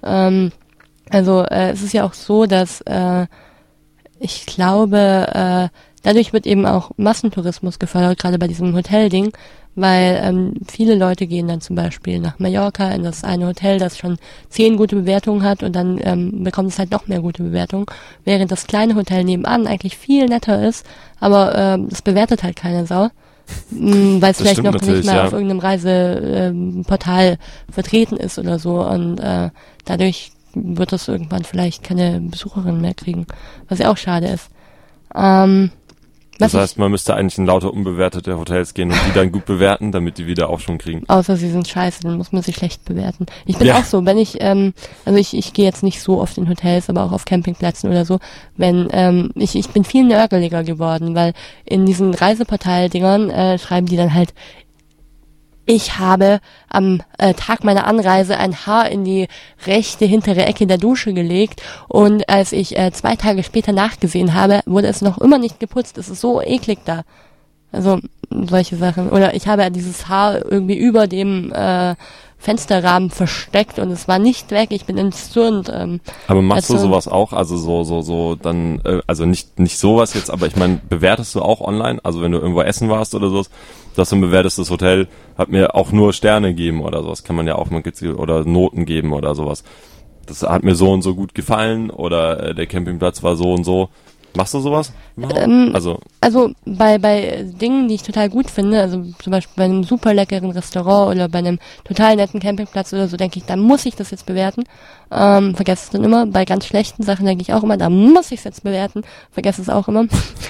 Es ist ja auch so, dass ich glaube, dadurch wird eben auch Massentourismus gefördert, gerade bei diesem Hotelding, weil viele Leute gehen dann zum Beispiel nach Mallorca in das eine Hotel, das schon 10 gute Bewertungen hat, und dann bekommt es halt noch mehr gute Bewertungen, während das kleine Hotel nebenan eigentlich viel netter ist, aber das bewertet halt keine Sau, weil es vielleicht noch nicht mal auf irgendeinem Reiseportal vertreten ist oder so, und dadurch wird das irgendwann vielleicht keine Besucherinnen mehr kriegen, was ja auch schade ist. Das heißt, man müsste eigentlich in lauter unbewertete Hotels gehen und die dann gut bewerten, damit die wieder auch schon kriegen. Außer sie sind scheiße, dann muss man sie schlecht bewerten. Ich bin auch so, wenn ich, also ich gehe jetzt nicht so oft in Hotels, aber auch auf Campingplätzen oder so, wenn, ich bin viel nörgeliger geworden, weil in diesen Reiseportal-Dingern schreiben die dann halt, ich habe am Tag meiner Anreise ein Haar in die rechte hintere Ecke der Dusche gelegt und als ich 2 Tage später nachgesehen habe, wurde es noch immer nicht geputzt. Es ist so eklig da. Also solche Sachen. Oder ich habe dieses Haar irgendwie über dem Fensterrahmen versteckt und es war nicht weg. Ich bin entzürnt. Aber machst du sowas auch? Also so dann, also nicht sowas jetzt, aber ich meine, bewertest du auch online? Also wenn du irgendwo essen warst oder sowas, dass du bewertest, das Hotel hat mir auch nur Sterne gegeben oder sowas, kann man ja auch mal oder Noten geben oder sowas. Das hat mir so und so gut gefallen oder der Campingplatz war so und so. Machst du sowas? Also bei Dingen, die ich total gut finde, also zum Beispiel bei einem super leckeren Restaurant oder bei einem total netten Campingplatz oder so, denke ich, da muss ich das jetzt bewerten. Vergesse es dann immer. Bei ganz schlechten Sachen denke ich auch immer, da muss ich es jetzt bewerten. Vergesse es auch immer.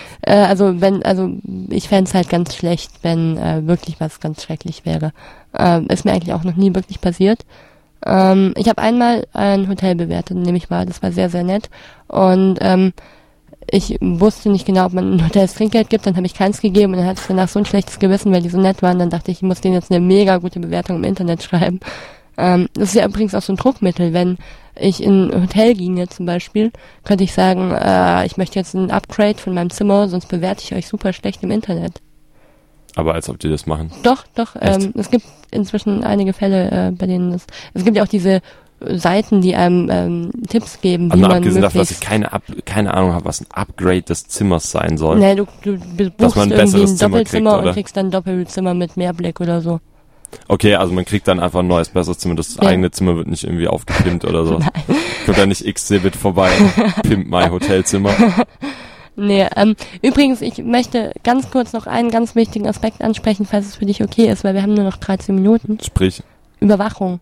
Ich fände es halt ganz schlecht, wenn wirklich was ganz schrecklich wäre. Ist mir eigentlich auch noch nie wirklich passiert. Ich habe einmal ein Hotel bewertet, nämlich das war sehr, sehr nett. Und ich wusste nicht genau, ob man in Hotels Trinkgeld gibt, dann habe ich keins gegeben und dann hatte ich danach so ein schlechtes Gewissen, weil die so nett waren, dann dachte ich muss denen jetzt eine mega gute Bewertung im Internet schreiben. Das ist ja übrigens auch so ein Druckmittel, wenn ich in ein Hotel ginge zum Beispiel, könnte ich sagen, ich möchte jetzt ein Upgrade von meinem Zimmer, sonst bewerte ich euch super schlecht im Internet. Aber als ob die das machen. Doch, es gibt inzwischen einige Fälle, bei denen es gibt ja auch diese Seiten, die einem Tipps geben, wie man abgesehen davon, dass ich keine Ahnung habe, was ein Upgrade des Zimmers sein soll. Nee, du buchst irgendwie ein Doppelzimmer und kriegst dann ein Doppelzimmer mit Mehrblick oder so. Okay, also man kriegt dann einfach ein neues, besseres Zimmer. Das eigene Zimmer wird nicht irgendwie aufgepimpt oder so. Nein. Kommt da nicht Exhibit vorbei, pimp my Hotelzimmer. Nee, übrigens, ich möchte ganz kurz noch einen ganz wichtigen Aspekt ansprechen, falls es für dich okay ist, weil wir haben nur noch 13 Minuten. Sprich. Überwachung.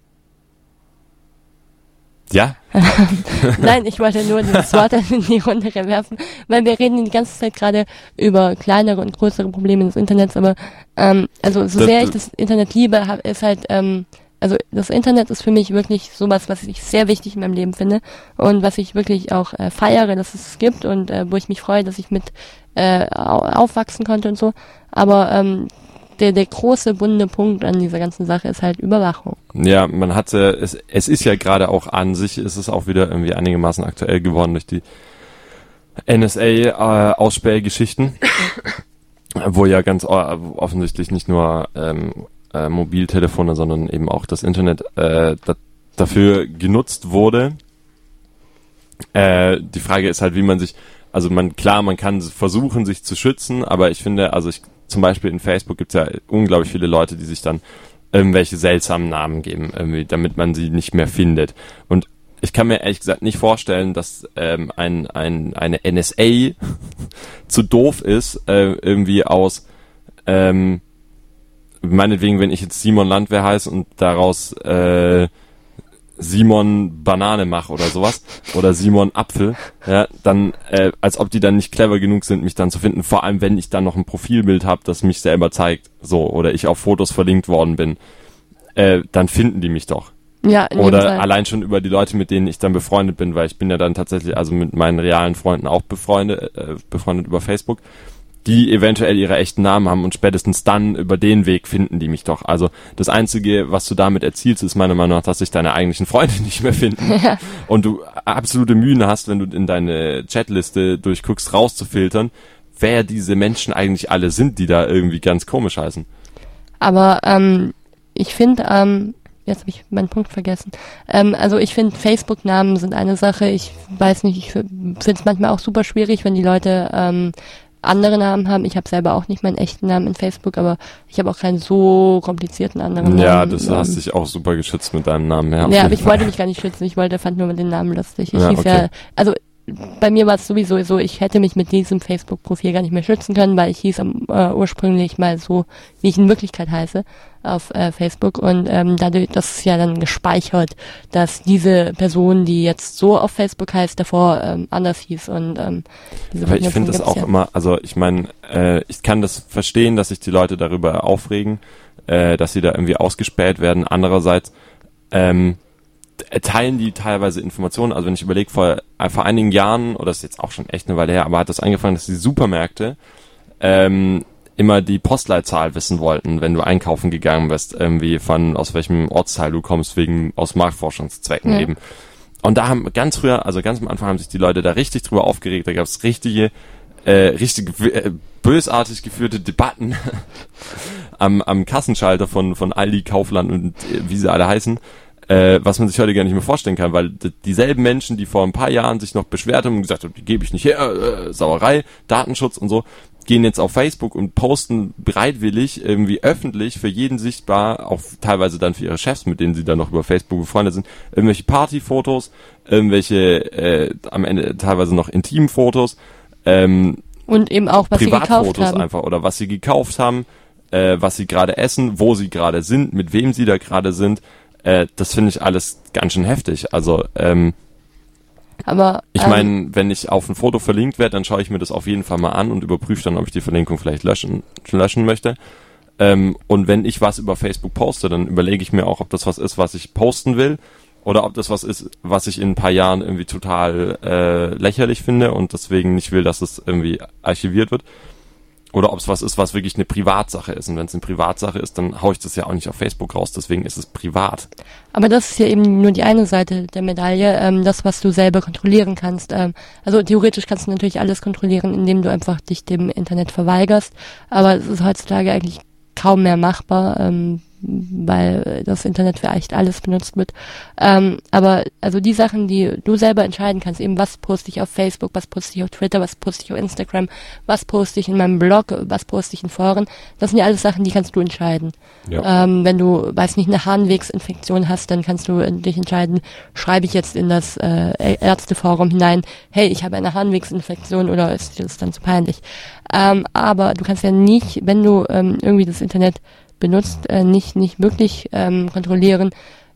Ja? Nein, ich wollte nur dieses Wort in die Runde werfen, weil wir reden die ganze Zeit gerade über kleinere und größere Probleme des Internets, aber sehr ich das Internet liebe, ist halt, das Internet ist für mich wirklich sowas, was ich sehr wichtig in meinem Leben finde und was ich wirklich auch feiere, dass es gibt und wo ich mich freue, dass ich mit aufwachsen konnte und so, aber der große bunte Punkt an dieser ganzen Sache ist halt Überwachung. Ja, man hatte, es ist ja gerade auch an sich, ist es auch wieder irgendwie einigermaßen aktuell geworden durch die NSA-Ausspähgeschichten, wo ja ganz offensichtlich nicht nur Mobiltelefone, sondern eben auch das Internet dafür genutzt wurde. Die Frage ist halt, wie man sich, man kann versuchen, sich zu schützen, aber ich finde, zum Beispiel in Facebook gibt es ja unglaublich viele Leute, die sich dann irgendwelche seltsamen Namen geben, irgendwie, damit man sie nicht mehr findet. Und ich kann mir ehrlich gesagt nicht vorstellen, dass eine NSA zu doof ist, irgendwie aus meinetwegen, wenn ich jetzt Simon Landwehr heiße und daraus Simon Banane mache oder sowas oder Simon Apfel, ja, dann als ob die dann nicht clever genug sind, mich dann zu finden, vor allem wenn ich dann noch ein Profilbild habe, das mich selber zeigt, so, oder ich auf Fotos verlinkt worden bin, dann finden die mich doch. Ja, oder allein schon über die Leute, mit denen ich dann befreundet bin, weil ich bin ja dann tatsächlich mit meinen realen Freunden auch befreundet über Facebook, die eventuell ihre echten Namen haben und spätestens dann über den Weg finden die mich doch. Also das Einzige, was du damit erzielst, ist meiner Meinung nach, dass sich deine eigentlichen Freunde nicht mehr finden. Ja. Und du absolute Mühen hast, wenn du in deine Chatliste durchguckst, rauszufiltern, wer diese Menschen eigentlich alle sind, die da irgendwie ganz komisch heißen. Aber ich finde, jetzt habe ich meinen Punkt vergessen. Ich finde, Facebook-Namen sind eine Sache. Ich weiß nicht, ich finde es manchmal auch super schwierig, wenn die Leute andere Namen haben. Ich habe selber auch nicht meinen echten Namen in Facebook, aber ich habe auch keinen so komplizierten anderen Namen. Ja, das hast dich auch super geschützt mit deinem Namen. Ja, aber ich wollte mich gar nicht schützen. Ich fand nur den Namen lustig. Ich hieß bei mir war es sowieso so, ich hätte mich mit diesem Facebook-Profil gar nicht mehr schützen können, weil ich hieß ursprünglich mal so, wie ich in Wirklichkeit heiße, auf Facebook, und dadurch, das ist ja dann gespeichert, dass diese Person, die jetzt so auf Facebook heißt, davor anders hieß, und diese Aber ich finde das auch immer, also ich meine, ich kann das verstehen, dass sich die Leute darüber aufregen, dass sie da irgendwie ausgespäht werden. Andererseits teilen die teilweise Informationen. Also wenn ich überlege, vor einigen Jahren, oder das ist jetzt auch schon echt eine Weile her, aber hat das angefangen, dass die Supermärkte immer die Postleitzahl wissen wollten, wenn du einkaufen gegangen bist, irgendwie aus welchem Ortsteil du kommst, aus Marktforschungszwecken eben. Und da haben ganz früher, also ganz am Anfang, haben sich die Leute da richtig drüber aufgeregt. Da gab es richtig bösartig geführte Debatten am Kassenschalter von Aldi, Kaufland und wie sie alle heißen, was man sich heute gar nicht mehr vorstellen kann, weil dieselben Menschen, die vor ein paar Jahren sich noch beschwert haben und gesagt haben, die gebe ich nicht her, Sauerei, Datenschutz und so, gehen jetzt auf Facebook und posten bereitwillig irgendwie öffentlich für jeden sichtbar, auch teilweise dann für ihre Chefs, mit denen sie dann noch über Facebook befreundet sind, irgendwelche Partyfotos, irgendwelche am Ende teilweise noch Intimfotos, und eben auch, was sie gekauft haben. Privatfotos einfach, oder was sie gekauft haben, was sie gerade essen, wo sie gerade sind, mit wem sie da gerade sind. Das finde ich alles ganz schön heftig. Also aber ich meine, wenn ich auf ein Foto verlinkt werde, dann schaue ich mir das auf jeden Fall mal an und überprüfe dann, ob ich die Verlinkung vielleicht löschen möchte. Und wenn ich was über Facebook poste, dann überlege ich mir auch, ob das was ist, was ich posten will, oder ob das was ist, was ich in ein paar Jahren irgendwie total lächerlich finde und deswegen nicht will, dass es irgendwie archiviert wird. Oder ob es was ist, was wirklich eine Privatsache ist. Und wenn es eine Privatsache ist, dann haue ich das ja auch nicht auf Facebook raus. Deswegen ist es privat. Aber das ist ja eben nur die eine Seite der Medaille, das, was du selber kontrollieren kannst. Also theoretisch kannst du natürlich alles kontrollieren, indem du einfach dich dem Internet verweigerst. Aber es ist heutzutage eigentlich kaum mehr machbar, weil das Internet für echt alles benutzt wird. Aber also die Sachen, die du selber entscheiden kannst, eben was poste ich auf Facebook, was poste ich auf Twitter, was poste ich auf Instagram, was poste ich in meinem Blog, was poste ich in Foren, das sind ja alles Sachen, die kannst du entscheiden. Ja. Wenn du, weiß nicht, eine Harnwegsinfektion hast, dann kannst du dich entscheiden, schreibe ich jetzt in das Ärzteforum hinein, hey, ich habe eine Harnwegsinfektion, oder ist das dann zu peinlich? Aber du kannst ja nicht, wenn du irgendwie das Internet benutzt, nicht wirklich kontrollieren.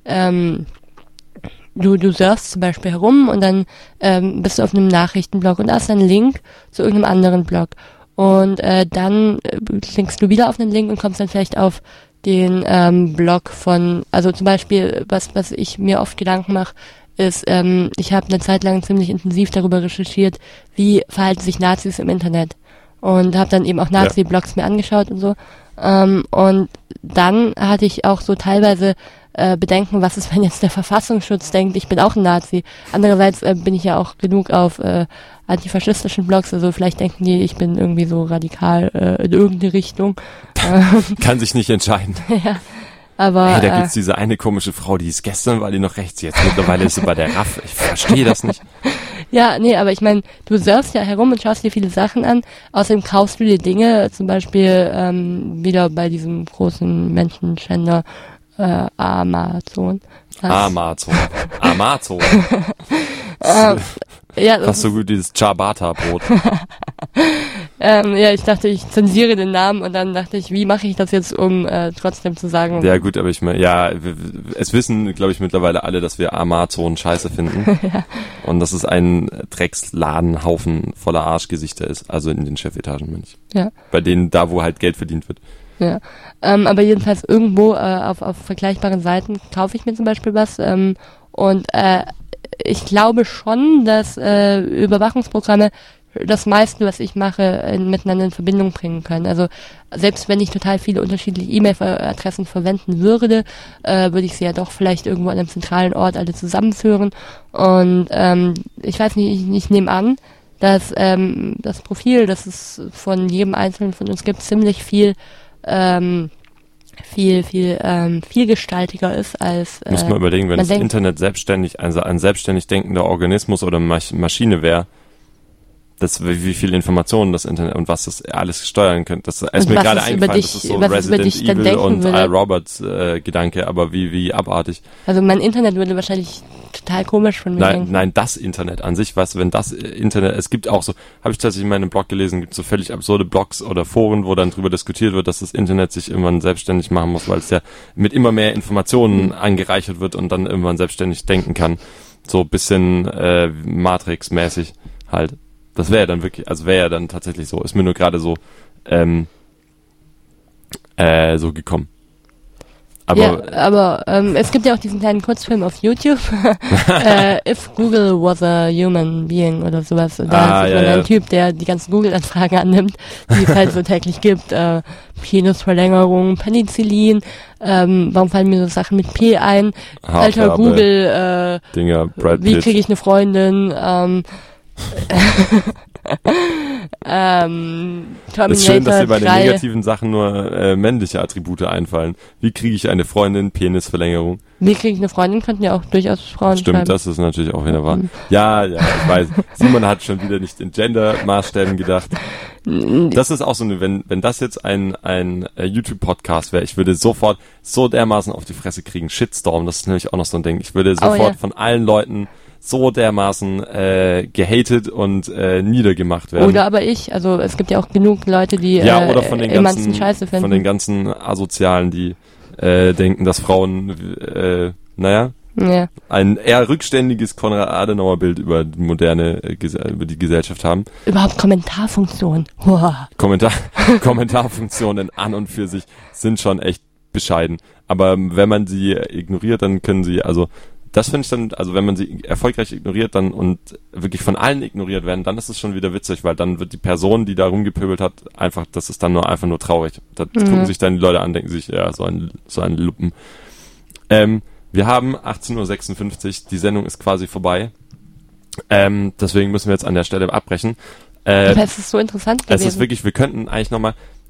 Du surfst zum Beispiel herum und dann bist du auf einem Nachrichtenblog und da ist ein Link zu irgendeinem anderen Blog. Und dann klickst du wieder auf den Link und kommst dann vielleicht auf den Blog von, also zum Beispiel, was ich mir oft Gedanken mache, ist, ich habe eine Zeit lang ziemlich intensiv darüber recherchiert, wie verhalten sich Nazis im Internet. Und habe dann eben auch Nazi-Blogs mir angeschaut und so. Und dann hatte ich auch so teilweise Bedenken, was ist, wenn jetzt der Verfassungsschutz denkt, ich bin auch ein Nazi. Andererseits bin ich ja auch genug auf antifaschistischen Blogs, also vielleicht denken die, ich bin irgendwie so radikal in irgendeine Richtung. Kann sich nicht entscheiden. Ja, aber... Hey, da gibt's diese eine komische Frau, die ist gestern, war die noch rechts, jetzt mittlerweile ist sie bei der RAF. Ich verstehe das nicht. Ja, nee, aber ich meine, du surfst ja herum und schaust dir viele Sachen an. Außerdem kaufst du dir Dinge, zum Beispiel wieder bei diesem großen Menschenschänder Amazon. Amazon. Ja, das fast so gut dieses Ciabatta-Brot. ja, ich dachte, ich zensiere den Namen und dann dachte ich, wie mache ich das jetzt, um trotzdem zu sagen... Ja gut, aber ich meine, ja, es wissen, glaube ich, mittlerweile alle, dass wir Amazon scheiße finden. Ja. Und dass es ein Drecksladenhaufen voller Arschgesichter ist. Also in den Chefetagen, meine ich. Ja. Bei denen, da wo halt Geld verdient wird. Ja, aber jedenfalls irgendwo auf vergleichbaren Seiten kaufe ich mir zum Beispiel was und ich glaube schon, dass Überwachungsprogramme das meiste, was ich mache, miteinander in Verbindung bringen können. Also selbst wenn ich total viele unterschiedliche E-Mail-Adressen verwenden würde, würde ich sie ja doch vielleicht irgendwo an einem zentralen Ort alle zusammenführen. Und ich weiß nicht, ich nehme an, dass das Profil, das es von jedem Einzelnen von uns gibt, ziemlich vielgestaltiger ist als muss man überlegen, wenn das Internet selbstständig, also ein selbstständig denkender Organismus oder Maschine wäre, wie viel Informationen das Internet und was das alles steuern könnte. Das ist Und mir was gerade es über eingefallen, dich- das ist so was es über Resident dich dann Evil denken und würde. Roberts Gedanke, aber wie abartig. Also mein Internet würde wahrscheinlich total komisch von mir denken. Nein, das Internet an sich, was, wenn das Internet, es gibt auch so, habe ich tatsächlich in meinem Blog gelesen, gibt so völlig absurde Blogs oder Foren, wo dann drüber diskutiert wird, dass das Internet sich irgendwann selbstständig machen muss, weil es ja mit immer mehr Informationen angereichert wird und dann irgendwann selbstständig denken kann. So bisschen Matrix-mäßig halt. Das wäre ja dann wirklich, also wäre ja dann tatsächlich so. Ist mir nur gerade so so gekommen. Aber es gibt ja auch diesen kleinen Kurzfilm auf YouTube, If Google Was a Human Being oder sowas. Und da ist man ein Typ, der die ganzen Google-Anfragen annimmt, die es halt so täglich gibt. Penisverlängerung, Penicillin, warum fallen mir so Sachen mit P ein? Alter Google, Dinger, Brad Pitt. wie kriege ich eine Freundin? Terminator Ist schön, dass dir bei den 3. negativen Sachen nur männliche Attribute einfallen. Wie kriege ich eine Freundin? Penisverlängerung. Wie kriege ich eine Freundin? Könnten ja auch durchaus Frauen Stimmt, schreiben. das ist natürlich auch wieder wahr. Ja, ich weiß. Simon hat schon wieder nicht in Gender-Maßstäben gedacht. Das ist auch so eine, wenn das jetzt ein YouTube-Podcast wäre, ich würde sofort so dermaßen auf die Fresse kriegen. Shitstorm, das ist nämlich auch noch so ein Ding. Ich würde sofort von allen Leuten so dermaßen gehatet und niedergemacht werden. Oder aber ich, also es gibt ja auch genug Leute, die oder von den ganzen Scheiße finden. von den ganzen Asozialen, die denken, dass Frauen ein eher rückständiges Konrad-Adenauer-Bild über die moderne über die Gesellschaft haben. Überhaupt Kommentarfunktion. Wow. Kommentarfunktionen an und für sich sind schon echt bescheiden. Aber wenn man sie ignoriert, dann können sie, also das finde ich dann, also wenn man sie erfolgreich ignoriert dann und wirklich von allen ignoriert werden, dann ist es schon wieder witzig, weil dann wird die Person, die da rumgepöbelt hat, einfach, das ist dann einfach nur traurig. Da gucken sich dann die Leute an, denken sich, ja, so ein Luppen. Wir haben 18:56 Uhr, die Sendung ist quasi vorbei. Deswegen müssen wir jetzt an der Stelle abbrechen. Aber es ist so interessant gewesen. Es ist wirklich, wir könnten eigentlich nochmal,